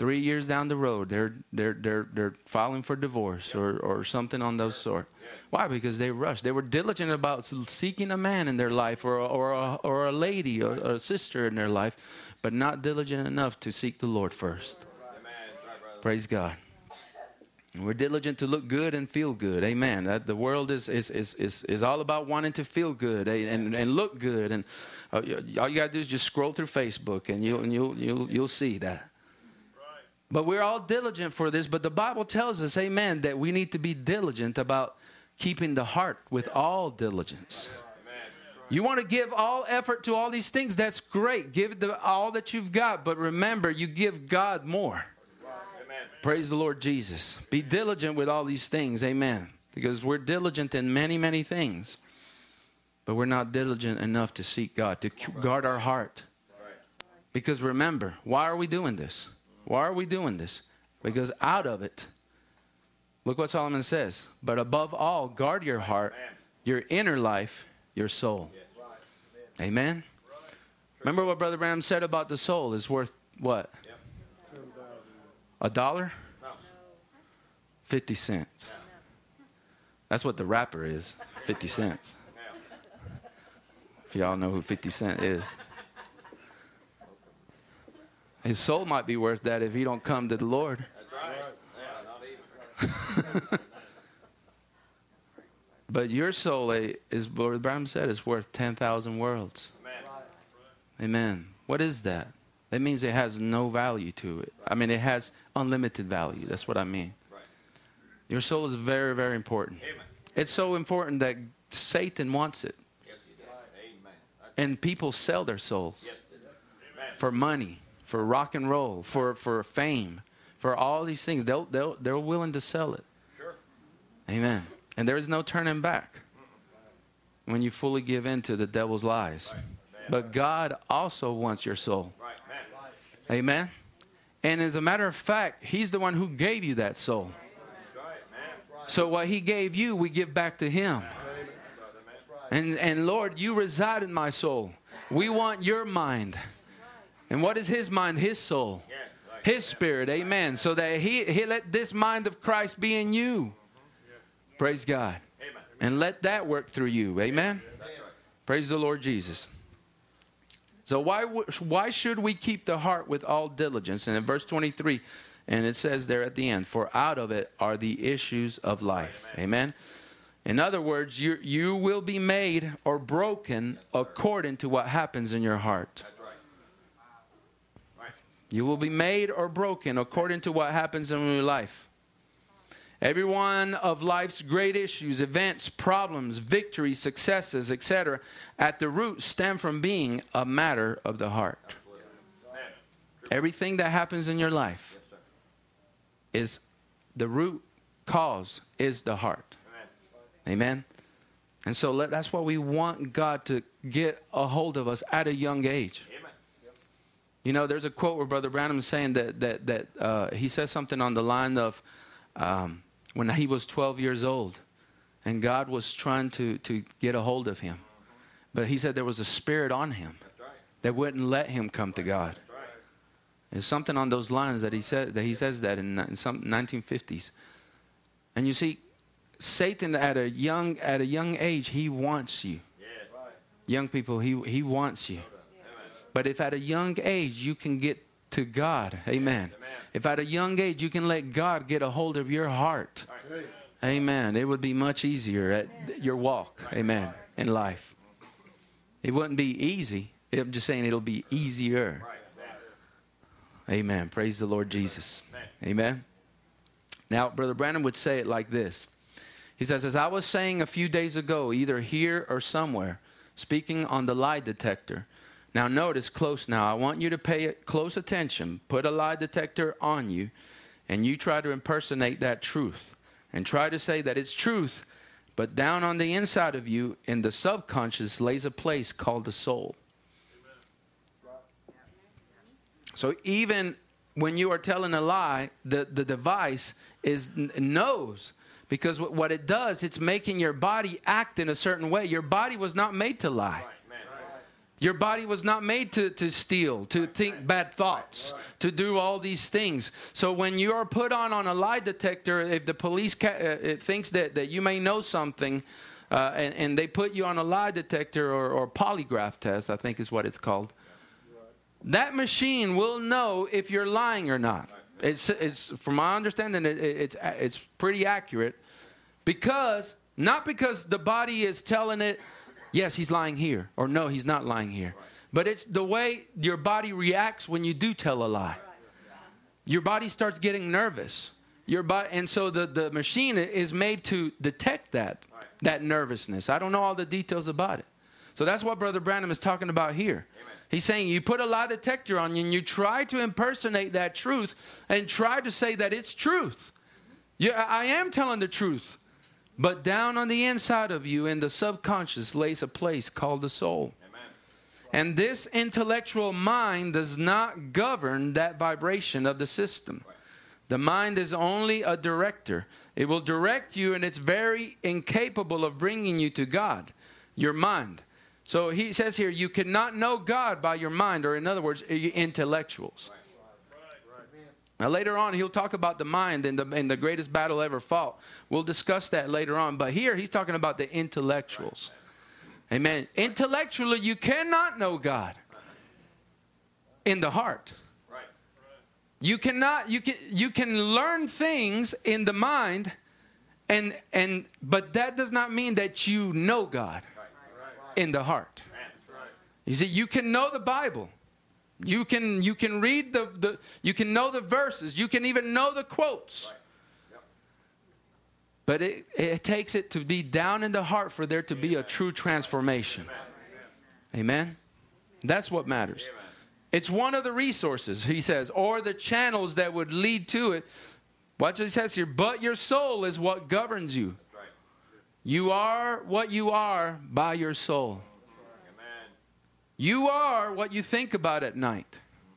3 years down the road, they're filing for divorce or something on those sort. Why? Because they rushed. They were diligent about seeking a man in their life or a lady or a sister in their life, but not diligent enough to seek the Lord first. Praise God. And we're diligent to look good and feel good. Amen. That the world is all about wanting to feel good and look good. And all you got to do is just scroll through Facebook and you'll see that. But we're all diligent for this. But the Bible tells us, amen, that we need to be diligent about keeping the heart with all diligence. You want to give all effort to all these things, that's great. Give all that you've got. But remember, you give God more. Praise the Lord Jesus. Be diligent with all these things. Amen. Because we're diligent in many, many things. But we're not diligent enough to seek God, to guard our heart. Because remember, why are we doing this? Why are we doing this? Because out of it, look what Solomon says. But above all, guard your heart, your inner life, your soul. Amen. Remember what Brother Branham said about the soul is worth what? $1? 50 cents. That's what the rapper is, 50 cents. If y'all know who 50 Cent is. His soul might be worth that if he don't come to the Lord. But your soul, is what Branham said, is worth 10,000 worlds. Amen. What is that? That means it has no value to it. I mean, it has unlimited value. That's what I mean. Right. Your soul is very, very important. Amen. It's so important that Satan wants it. Yes, he does. Amen. And people sell their souls. Yes, for money, for rock and roll, for fame, for all they're willing to sell it. Sure. Amen. And there is no turning back when you fully give in to the devil's lies. Right. But God also wants your soul. Right. Amen. And as a matter of fact, he's the one who gave you that soul. So what he gave you, we give back to him. And Lord, you reside in my soul. We want your mind. And what is his mind? His soul. His spirit. Amen. So that he let this mind of Christ be in you. Praise God. And let that work through you. Amen. Praise the Lord Jesus. So why should we keep the heart with all diligence? And in verse 23, and it says there at the end, for out of it are the issues of life. Amen. In other words, you will be made or broken according to what happens in your heart. You will be made or broken according to what happens in your life. Every one of life's great issues, events, problems, victories, successes, etc., at the root stem from being a matter of the heart. Everything that happens in your life is the root cause is the heart. Amen. And so that's why we want God to get a hold of us at a young age. You know, there's a quote where Brother Branham is saying that he says something on the line of when he was 12 years old and God was trying to get a hold of him. But he said there was a spirit on him that wouldn't let him come to God. There's something on those lines that he says that in some 1950s. And you see, Satan at a young age, he wants you. Young people, he wants you. But if at a young age you can get to God, amen. If at a young age you can let God get a hold of your heart, amen, it would be much easier at your walk, amen, in life. It wouldn't be easy. I'm just saying it'll be easier. Amen. Praise the Lord Jesus. Amen. Now, Brother Branham would say it like this. He says, as I was saying a few days ago, either here or somewhere, speaking on the lie detector. Now notice close now. I want you to pay close attention. Put a lie detector on you and you try to impersonate that truth. And try to say that it's truth. But down on the inside of you, in the subconscious, lays a place called the soul. So even when you are telling a lie, the device knows. Because what it does, it's making your body act in a certain way. Your body was not made to lie. Your body was not made to steal, to think bad thoughts, to do all these things. So when you are put on a lie detector, if the police it thinks that you may know something, and they put you on a lie detector or polygraph test, I think is what it's called, that machine will know if you're lying or not. It's from my understanding, it's pretty accurate, not because the body is telling it, yes, he's lying here, or no, he's not lying here. But it's the way your body reacts when you do tell a lie. Your body starts getting nervous. And so the machine is made to detect that nervousness. I don't know all the details about it. So that's what Brother Branham is talking about here. He's saying you put a lie detector on you and you try to impersonate that truth and try to say that it's truth. I am telling the truth. But down on the inside of you in the subconscious lays a place called the soul. Amen. And this intellectual mind does not govern that vibration of the system. Right. The mind is only a director. It will direct you, and it's very incapable of bringing you to God, your mind. So he says here, you cannot know God by your mind, or in other words, intellectuals. Right. Now later on, he'll talk about the mind and the greatest battle ever fought. We'll discuss that later on. But here, he's talking about the intellectuals. Amen. Intellectually, you cannot know God in the heart. You cannot. You can learn things in the mind, but that does not mean that you know God in the heart. You see, you can know the Bible. You can read you can know the verses. You can even know the quotes. Right. Yep. But it takes it to be down in the heart for there to be a true transformation. Amen. That's what matters. Amen. It's one of the resources, he says, or the channels that would lead to it. Watch what he says here. But your soul is what governs you. Right. You are what you are by your soul. You are what you think about at night.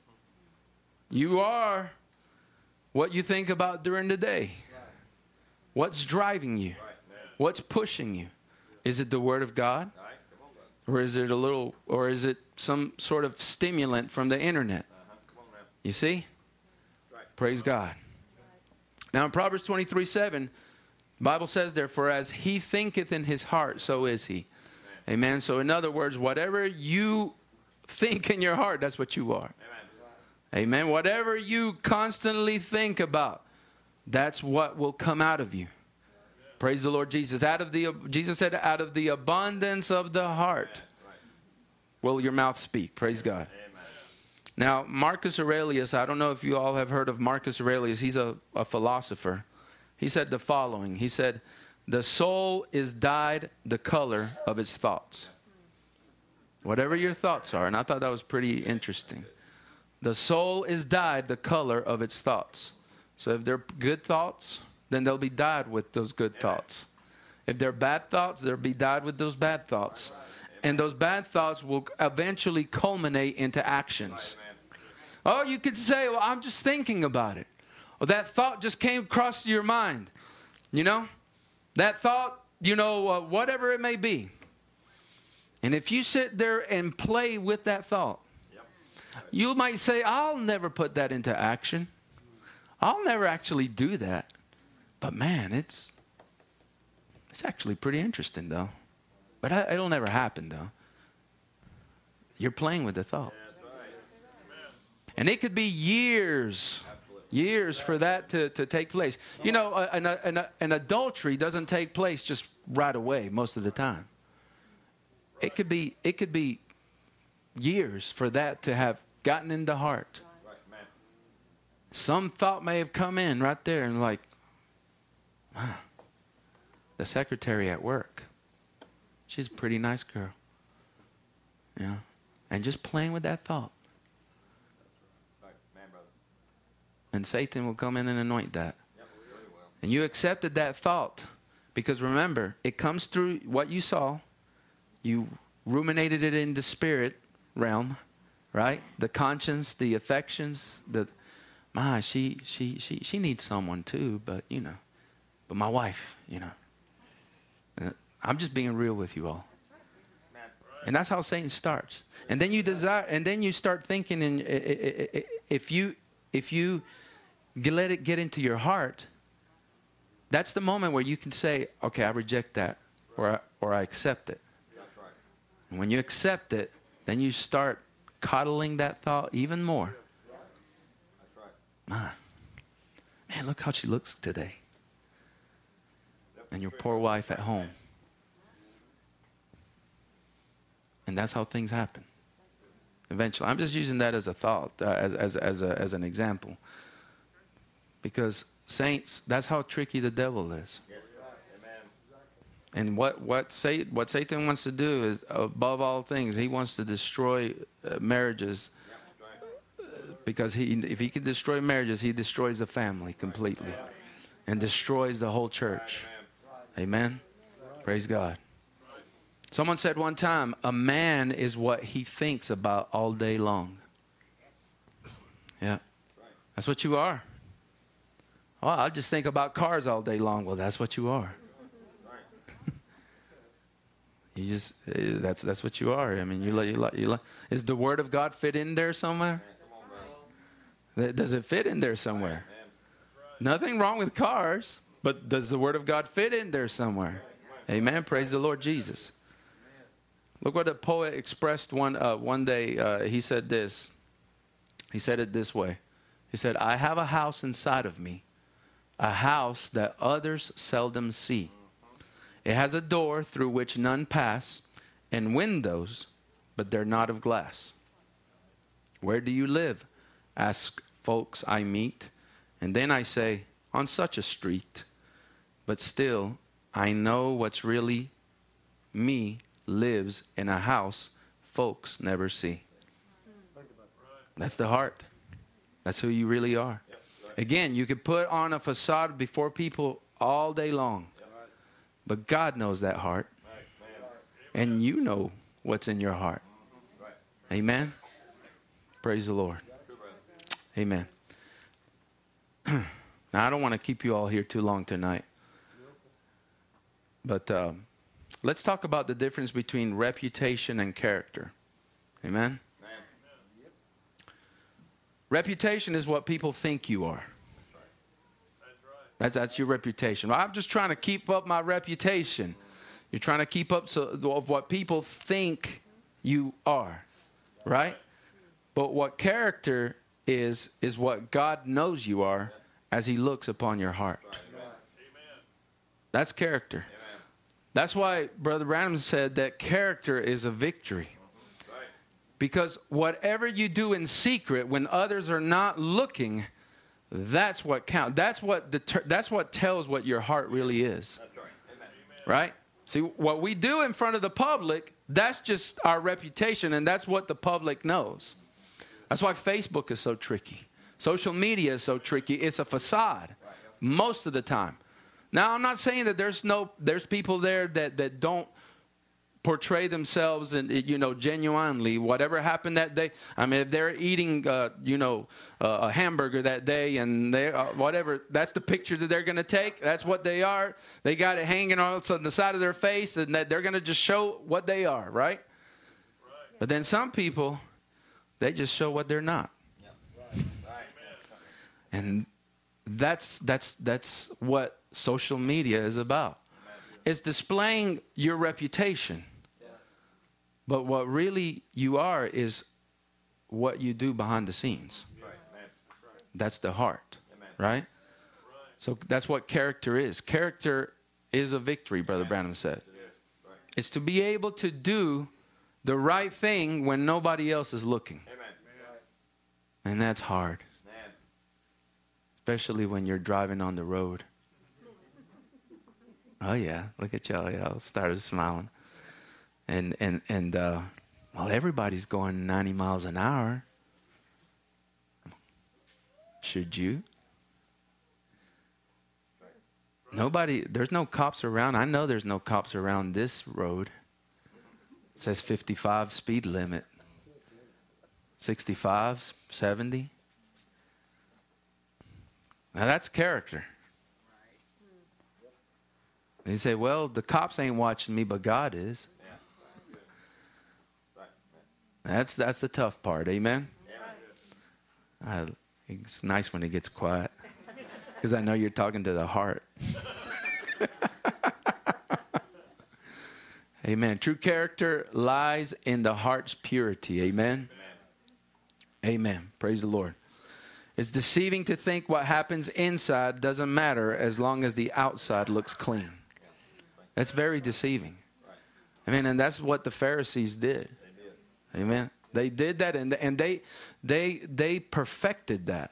You are what you think about during the day. What's driving you? What's pushing you? Is it the Word of God? Or is it some sort of stimulant from the internet? You see? Praise God. Now in Proverbs 23:7, the Bible says there, for as he thinketh in his heart, so is he. Amen. So in other words, whatever you think in your heart, that's what you are. Amen. Whatever you constantly think about, that's what will come out of you. Praise the Lord Jesus. Jesus said, out of the abundance of the heart will your mouth speak. Praise God. Now, Marcus Aurelius, I don't know if you all have heard of Marcus Aurelius. He's a philosopher. He said the following. He said, the soul is dyed the color of its thoughts. Whatever your thoughts are. And I thought that was pretty interesting. The soul is dyed the color of its thoughts. So if they're good thoughts, then they'll be dyed with those good thoughts. If they're bad thoughts, they'll be dyed with those bad thoughts. And those bad thoughts will eventually culminate into actions. Oh, you could say, well, I'm just thinking about it. Or that thought just came across your mind. You know? That thought, whatever it may be. And if you sit there and play with that thought, you might say, I'll never put that into action. I'll never actually do that. But man, it's actually pretty interesting though. But it'll never happen though. You're playing with the thought. And it could be years for that to take place. An adultery doesn't take place just right away most of the time. It could be years for that to have gotten in the heart. Some thought may have come in right there and like, the secretary at work, she's a pretty nice girl. Yeah. And just playing with that thought. And Satan will come in and anoint that. And you accepted that thought. Because remember, it comes through what you saw. You ruminated it in the spirit realm. Right? The conscience, the affections. She needs someone too. But my wife, I'm just being real with you all. And that's how Satan starts. And then you desire, and then you start thinking, and if you let it get into your heart, that's the moment where you can say, okay, I reject that, or I accept it. And when you accept it, then you start coddling that thought even more. Man, look how she looks today. And your poor wife at home. And that's how things happen. Eventually. I'm just using that as a thought, as an example. Because saints, that's how tricky the devil is. And what Satan wants to do is, above all things, he wants to destroy marriages. Because if he can destroy marriages, he destroys the family completely. And destroys the whole church. Amen? Praise God. Someone said one time, a man is what he thinks about all day long. Yeah. That's what you are. Oh, I just think about cars all day long. Well, that's what you are. You just, that's what you are. I mean, you like. Is the Word of God fit in there somewhere? Does it fit in there somewhere? Nothing wrong with cars, but does the Word of God fit in there somewhere? Amen. Praise the Lord Jesus. Look what a poet expressed one day. He said this. He said it this way. He said, I have a house inside of me, a house that others seldom see. It has a door through which none pass, and windows, but they're not of glass. Where do you live? Ask folks I meet. And then I say, on such a street. But still, I know what's really me lives in a house folks never see. That's the heart. That's who you really are. Again, you could put on a facade before people all day long. But God knows that heart. And you know what's in your heart. Amen? Praise the Lord. Amen. Now, I don't want to keep you all here too long tonight. But let's talk about the difference between reputation and character. Amen? Reputation is what people think you are. That's your reputation. I'm just trying to keep up my reputation. You're trying to keep up of what people think you are, right? But what character is what God knows you are as He looks upon your heart. That's character. That's why Brother Branham said that character is a victory. Because whatever you do in secret when others are not looking, that's what counts. That's what tells what your heart really is. Right? See, what we do in front of the public, that's just our reputation, and that's what the public knows. That's why Facebook is so tricky. Social media is so tricky. It's a facade most of the time. Now, I'm not saying that there's people there that don't portray themselves and genuinely. Whatever happened that day, I mean, if they're eating a hamburger that day and they whatever, that's the picture that they're going to take. That's what they are. They got it hanging on the side of their face, and that they're going to just show what they are, right? But then some people, they just show what they're not. And that's what social media is about. It's displaying your reputation. But what really you are is what you do behind the scenes. That's the heart, right? So that's what character is. Character is a victory, Brother Branham said. It's to be able to do the right thing when nobody else is looking. And that's hard. Especially when you're driving on the road. Oh yeah, look at y'all. Y'all started smiling. And while everybody's going 90 miles an hour, should you? There's no cops around. I know there's no cops around this road. It says 55 speed limit. 65, 70. Now that's character. And you say, well, the cops ain't watching me, but God is. That's the tough part. Amen. It's nice when it gets quiet because I know you're talking to the heart. Amen. True character lies in the heart's purity. Amen. Amen. Praise the Lord. It's deceiving to think what happens inside doesn't matter as long as the outside looks clean. That's very deceiving. Amen. And that's what the Pharisees did. Amen. They did that, and they perfected that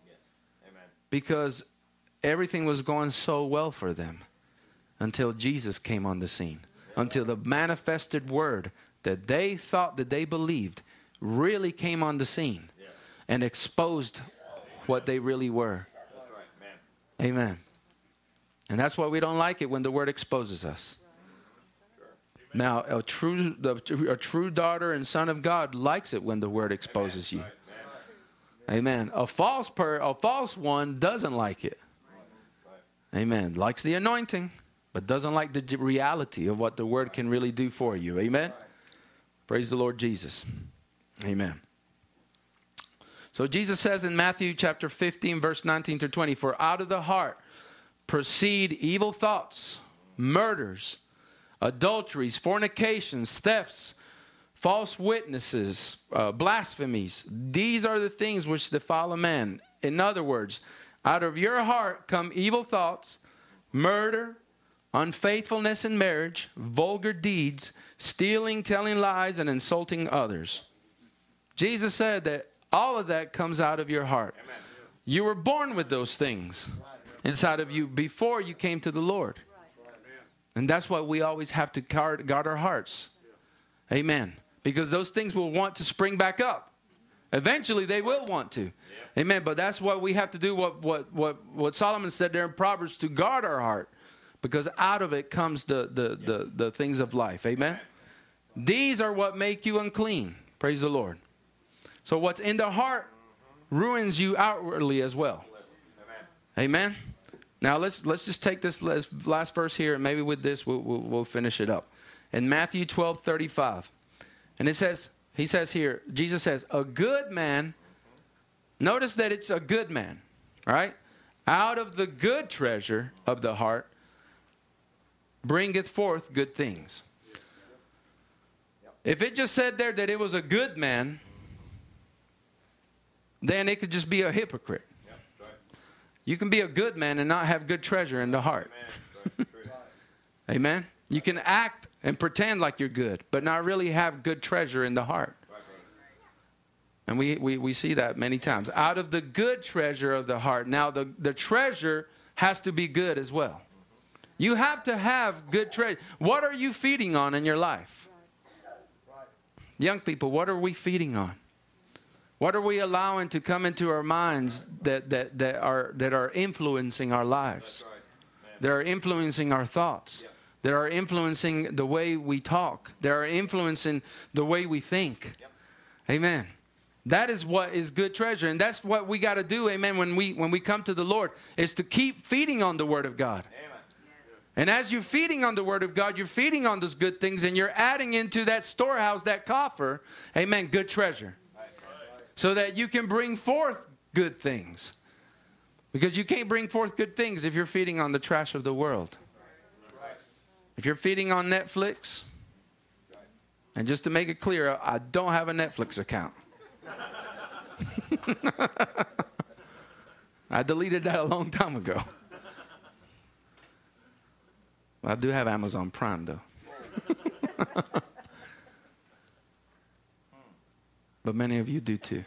because everything was going so well for them until Jesus came on the scene. Until the manifested word that they thought, that they believed, really came on the scene and exposed what they really were. Amen. And that's why we don't like it when the word exposes us. Now, a true daughter and son of God likes it when the word exposes you. Amen. A false one doesn't like it. Amen. Likes the anointing, but doesn't like the reality of what the word can really do for you. Amen. Praise the Lord Jesus. Amen. So Jesus says in Matthew chapter 15, verse 19 through 20, for out of the heart proceed evil thoughts, murders, adulteries, fornications, thefts, false witnesses, blasphemies. These are the things which defile a man. In other words, out of your heart come evil thoughts, murder, unfaithfulness in marriage, vulgar deeds, stealing, telling lies, and insulting others. Jesus said that all of that comes out of your heart. Amen. You were born with those things inside of you before you came to the Lord. And that's why we always have to guard our hearts. Amen. Because those things will want to spring back up. Eventually they will want to. Amen. But that's why we have to do what Solomon said there in Proverbs, to guard our heart. Because out of it comes the things of life. Amen. These are what make you unclean. Praise the Lord. So what's in the heart ruins you outwardly as well. Amen. Now let's just take this last verse here, and maybe with this we'll finish it up. In Matthew 12:35, and he says here, Jesus says, a good man. Notice that it's a good man, all right? Out of the good treasure of the heart bringeth forth good things. If it just said there that it was a good man, then it could just be a hypocrite. You can be a good man and not have good treasure in the heart. Amen. You can act and pretend like you're good, but not really have good treasure in the heart. And we see that many times. Out of the good treasure of the heart. Now, the treasure has to be good as well. You have to have good treasure. What are you feeding on in your life? Young people, what are we feeding on? What are we allowing to come into our minds that are influencing our lives? That are influencing our thoughts. That are influencing the way we talk. That are influencing the way we think. Amen. That is what is good treasure. And that's what we got to do, amen, when we come to the Lord, is to keep feeding on the Word of God. And as you're feeding on the Word of God, you're feeding on those good things, and you're adding into that storehouse, that coffer, amen, good treasure. So that you can bring forth good things. Because you can't bring forth good things if you're feeding on the trash of the world. If you're feeding on Netflix, and just to make it clear, I don't have a Netflix account. I deleted that a long time ago. I do have Amazon Prime, though. But many of you do too.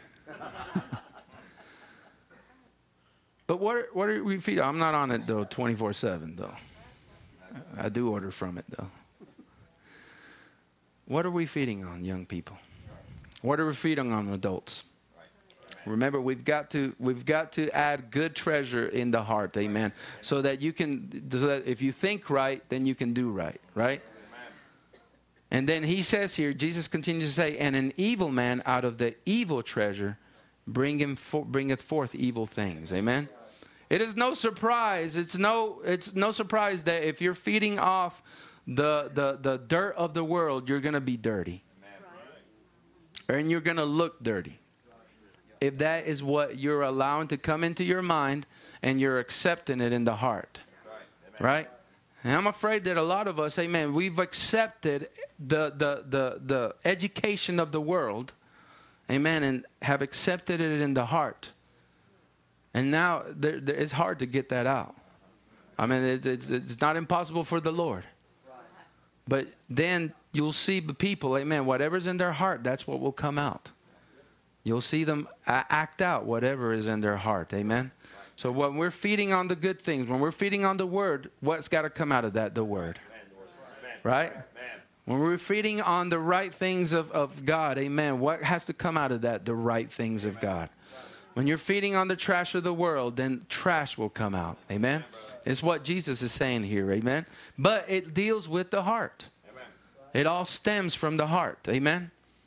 But what are we feeding? I'm not on it though 24/7 though. I do order from it though. What are we feeding on, young people? What are we feeding on, adults? Remember, we've got to add good treasure in the heart, amen. So that if you think right, then you can do right, right? And then he says here, Jesus continues to say, and an evil man out of the evil treasure bringeth forth evil things. Amen. It is no surprise. It's no surprise that if you're feeding off the dirt of the world, you're going to be dirty. and you're going to look dirty. If that is what you're allowing to come into your mind and you're accepting it in the heart. Right? And I'm afraid that a lot of us, amen, we've accepted the education of the world, amen, and have accepted it in the heart. And now it's hard to get that out. I mean, it's not impossible for the Lord. But then you'll see the people, amen, whatever's in their heart, that's what will come out. You'll see them act out whatever is in their heart. Amen. So when we're feeding on the good things, when we're feeding on the word, what's got to come out of that? The word. Right? When we're feeding on the right things of God, amen, what has to come out of that? The right things of God. When you're feeding on the trash of the world, then trash will come out. Amen. It's what Jesus is saying here. Amen. But it deals with the heart. It all stems from the heart. Amen.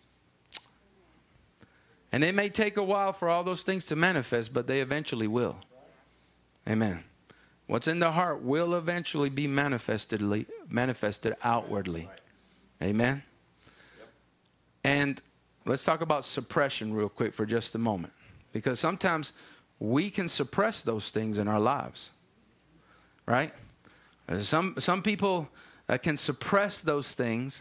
And it may take a while for all those things to manifest, but they eventually will. Amen. What's in the heart will eventually be manifested outwardly. Amen. And let's talk about suppression real quick for just a moment. Because sometimes we can suppress those things in our lives. Right? Some people can suppress those things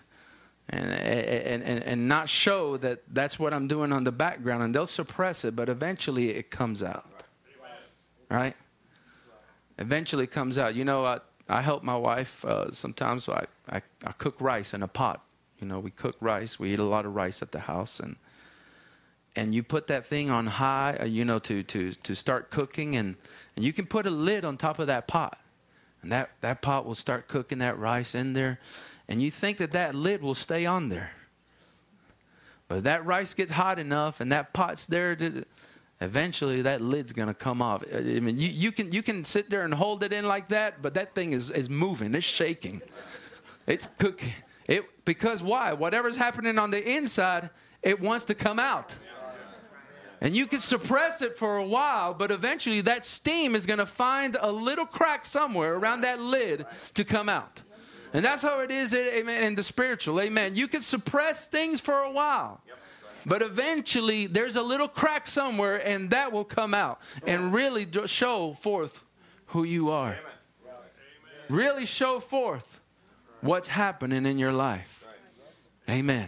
and not show that that's what I'm doing on the background, and they'll suppress it, but eventually it comes out. Right? Eventually it comes out. You know, I help my wife sometimes. So I cook rice in a pot. You know, we cook rice. We eat a lot of rice at the house, and you put that thing on high, you know, to start cooking, and you can put a lid on top of that pot, and that pot will start cooking that rice in there. And you think that lid will stay on there. But that rice gets hot enough and that pot's there, eventually that lid's going to come off. I mean, you can sit there and hold it in like that, but that thing is moving. It's shaking. It's cooking. Because why? Whatever's happening on the inside, it wants to come out. And you can suppress it for a while, but eventually that steam is going to find a little crack somewhere around that lid to come out. And that's how it is, amen, in the spiritual, amen. You can suppress things for a while, but eventually there's a little crack somewhere, and that will come out and really show forth who you are. Really show forth what's happening in your life. Amen.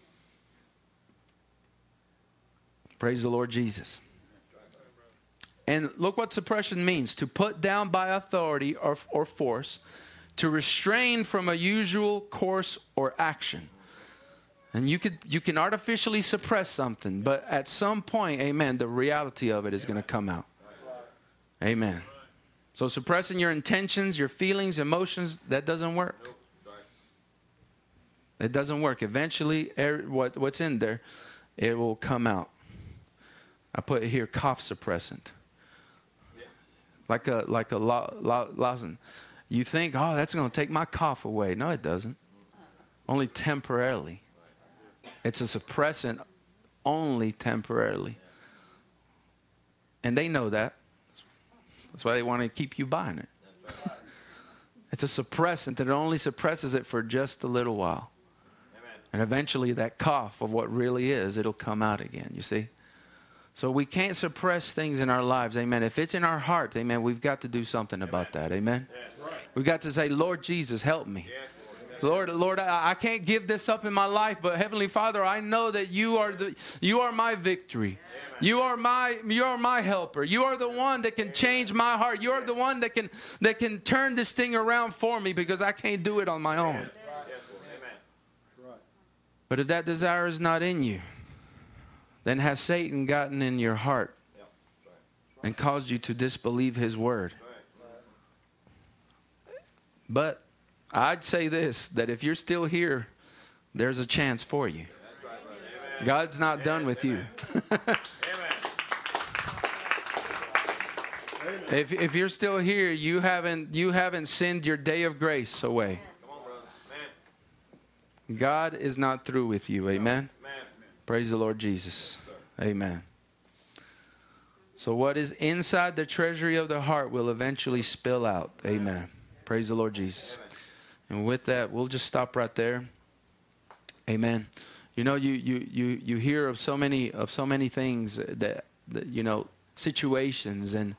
Praise the Lord Jesus. And look what suppression means: to put down by authority or force, to restrain from a usual course or action. And you can artificially suppress something, but at some point, amen, the reality of it is going to come out. Amen. So suppressing your intentions, your feelings, emotions, that doesn't work. It doesn't work. Eventually, what's in there, it will come out. I put here cough suppressant. Like a lozenge. You think, oh, that's going to take my cough away. No, it doesn't. Only temporarily. It's a suppressant only temporarily. And they know that. That's why they want to keep you buying it. It's a suppressant that only suppresses it for just a little while. And eventually that cough of what really is, it'll come out again, you see. So we can't suppress things in our lives, amen. If it's in our heart, amen, we've got to do something about that, amen. We've got to say, Lord Jesus, help me. Lord, I can't give this up in my life, but Heavenly Father, I know that you are my victory. You are my helper. You are the one that can change my heart. You are the one that can turn this thing around for me, because I can't do it on my own. But if that desire is not in you, then has Satan gotten in your heart and caused you to disbelieve his word? But I'd say this, that if you're still here, there's a chance for you. God's not done with you. If you're still here, you haven't sinned your day of grace away. God is not through with you. Amen. Praise the Lord Jesus. Amen. So what is inside the treasury of the heart will eventually spill out. Amen. Praise the Lord Jesus. And with that, we'll just stop right there. Amen. You know, you hear of so many things that you know, situations and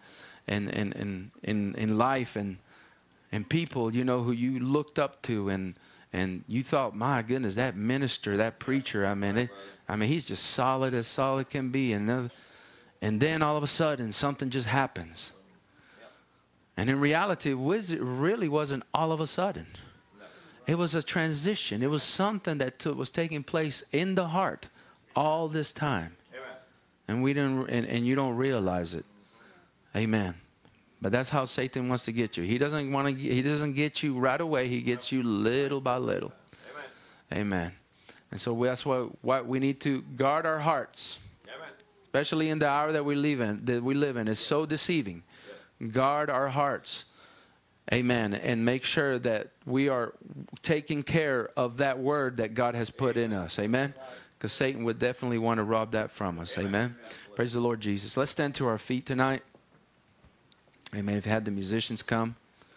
in life and people, you know, who you looked up to and you thought, my goodness, that minister, that preacher, I mean, he's just solid as solid can be. And then all of a sudden, something just happens. And in reality, it really wasn't all of a sudden. It was a transition. It was something that was taking place in the heart all this time. And we didn't, and you don't realize it. Amen. But that's how Satan wants to get you. He doesn't get you right away. He gets you little by little. Amen. And so that's why we need to guard our hearts. Especially in the hour that we live in. It's so deceiving. Guard our hearts. Amen. And make sure that we are taking care of that word that God has put in us. Amen. Because Satan would definitely want to rob that from us. Amen. Praise the Lord Jesus. Let's stand to our feet tonight. Amen. If you had the musicians come.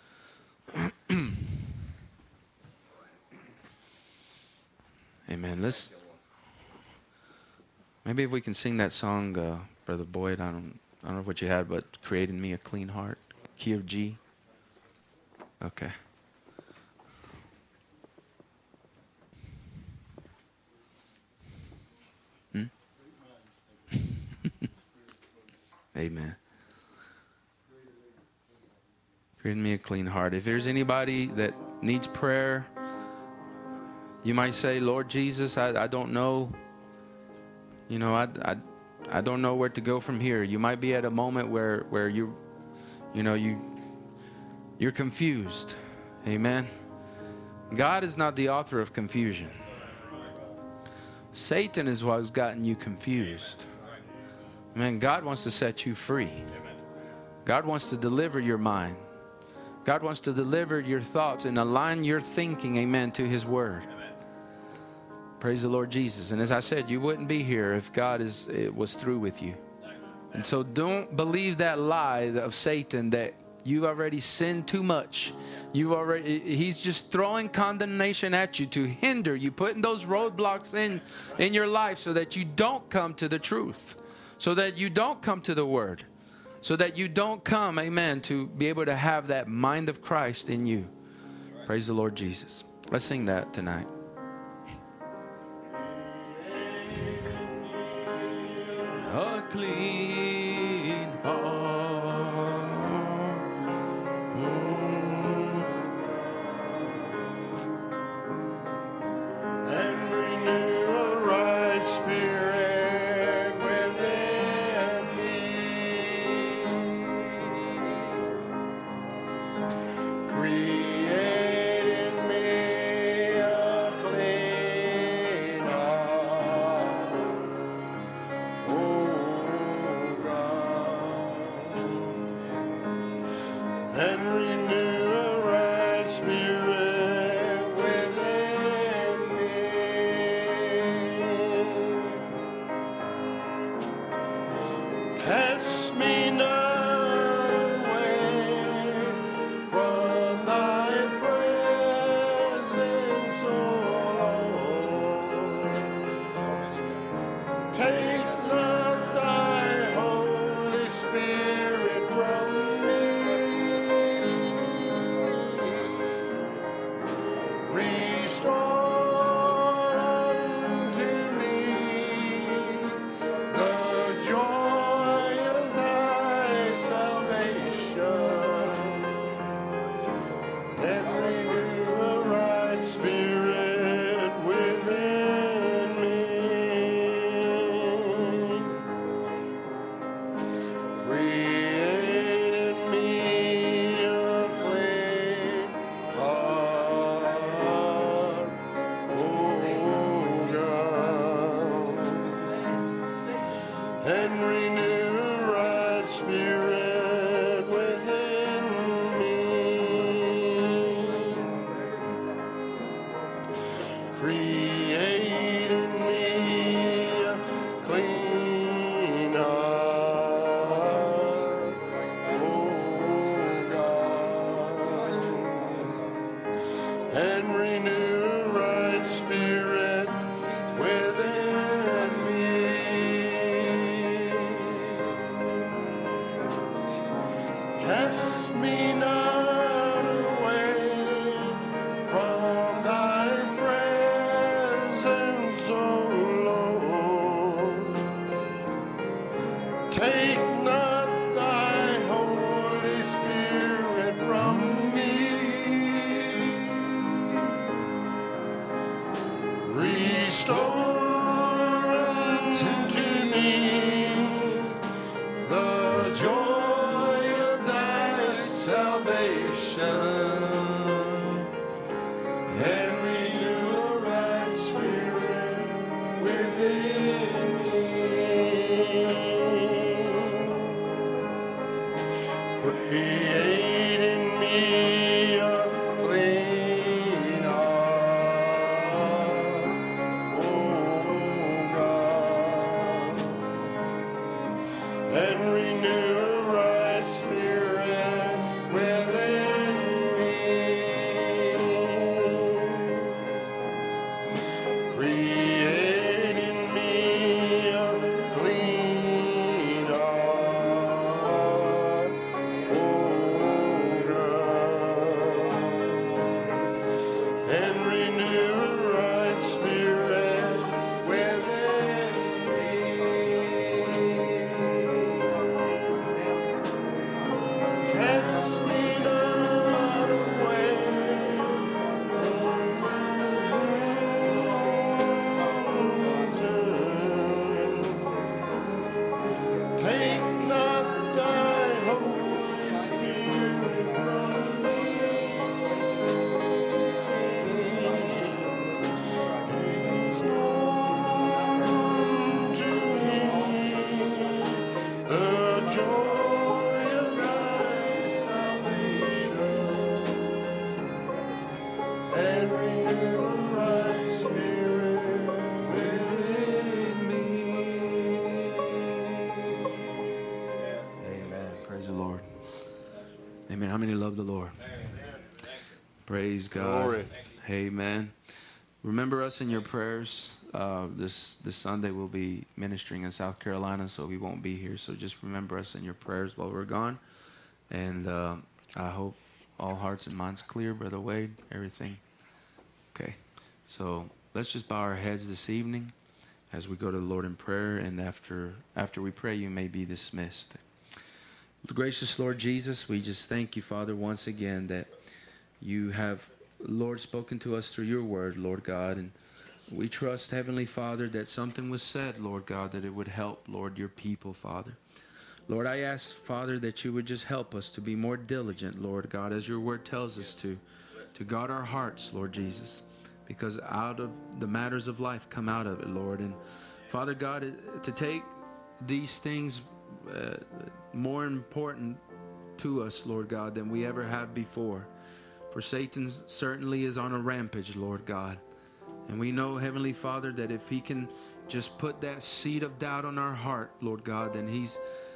Amen. Maybe if we can sing that song, Brother Boyd. I don't know what you had, but Create in Me a Clean Heart. Key of G. Okay. Amen. Create in me a clean heart. If there's anybody that needs prayer, you might say, Lord Jesus, I don't know. You know, I don't know where to go from here. You might be at a moment where you're confused. Amen. God is not the author of confusion. Satan is what's gotten you confused. Man, God wants to set you free. God wants to deliver your mind. God wants to deliver your thoughts and align your thinking, amen, to His Word. Praise the Lord Jesus. And as I said, you wouldn't be here if God was through with you. And so don't believe that lie of Satan that you've already sinned too much. He's just throwing condemnation at you to hinder you, putting those roadblocks in your life so that you don't come to the truth, so that you don't come to the Word, so that you don't come, amen, to be able to have that mind of Christ in you. Praise the Lord Jesus. Let's sing that tonight. A clean heart, and renew a right spirit within me. Create in me a clean heart, oh God, and renew a right spirit within me. Cast me not away from thy presence, O Lord. Take not thy Holy Spirit from me. Restore unto me the joy of thy salvation, and renew a right spirit within me. Create in me a clean heart, oh God, and renew a right spirit within me. Create in me a clean heart, oh God, and renew a right spirit within Take not thy Holy Spirit from me. Restore unto me the joy of thy salvation, and renew a right spirit within me. Create in me a clean heart, O God, and renew a right spirit within me. Create in me a clean heart, O God, and renew a right spirit within me. Cast me not away from take not thy Holy Spirit from me. Restore to me the joy of thy salvation, and renew a right spirit within me. Amen. Praise the Lord. Amen. How many love the Lord? Praise God. Glory. Amen. Remember us in your prayers. This Sunday we'll be ministering in South Carolina, so we won't be here. So just remember us in your prayers while we're gone. And I hope all hearts and minds clear, Brother Wade. Everything okay. So let's just bow our heads this evening as we go to the Lord in prayer. And after we pray, you may be dismissed. Gracious Lord Jesus, we just thank you, Father, once again that you have, Lord, spoken to us through your word, Lord God. And we trust, Heavenly Father, that something was said, Lord God, that it would help, Lord, your people, Father. Lord, I ask, Father, that you would just help us to be more diligent, Lord God, as your word tells us to guard our hearts, Lord Jesus, because out of the matters of life come out of it, Lord. And Father God, to take these things more important to us, Lord God, than we ever have before. For Satan certainly is on a rampage, Lord God. And we know, Heavenly Father, that if he can just put that seed of doubt on our heart, Lord God, then he's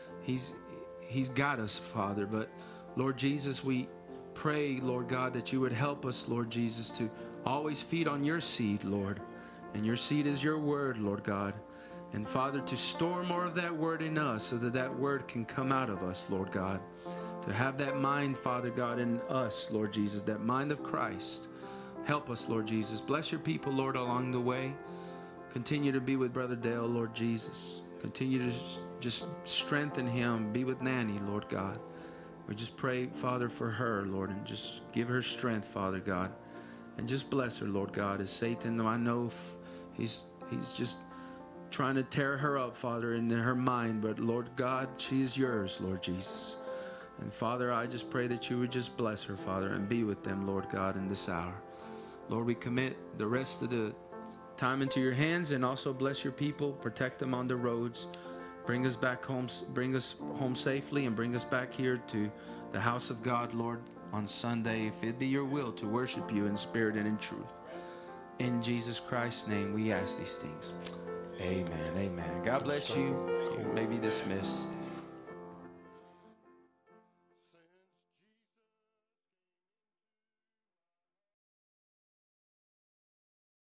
got us, Father. But Lord Jesus, we pray, Lord God, that you would help us, Lord Jesus, to always feed on your seed, Lord. And your seed is your word, Lord God. And Father, to store more of that word in us so that that word can come out of us, Lord God. To have that mind, Father God, in us, Lord Jesus, that mind of Christ. Help us, Lord Jesus. Bless your people, Lord, along the way. Continue to be with Brother Dale, Lord Jesus. Continue to just strengthen him. Be with Nanny, Lord God. We just pray, Father, for her, Lord, and just give her strength, Father God. And just bless her, Lord God, as Satan, I know he's just trying to tear her up, Father, in her mind. But, Lord God, she is yours, Lord Jesus. And, Father, I just pray that you would just bless her, Father, and be with them, Lord God, in this hour. Lord, we commit the rest of the time into your hands, and also bless your people. Protect them on the roads. Bring us back home. Bring us home safely, and bring us back here to the house of God, Lord, on Sunday, if it be your will, to worship you in spirit and in truth. In Jesus Christ's name, we ask these things. Amen. Amen. God bless you. You may be dismissed.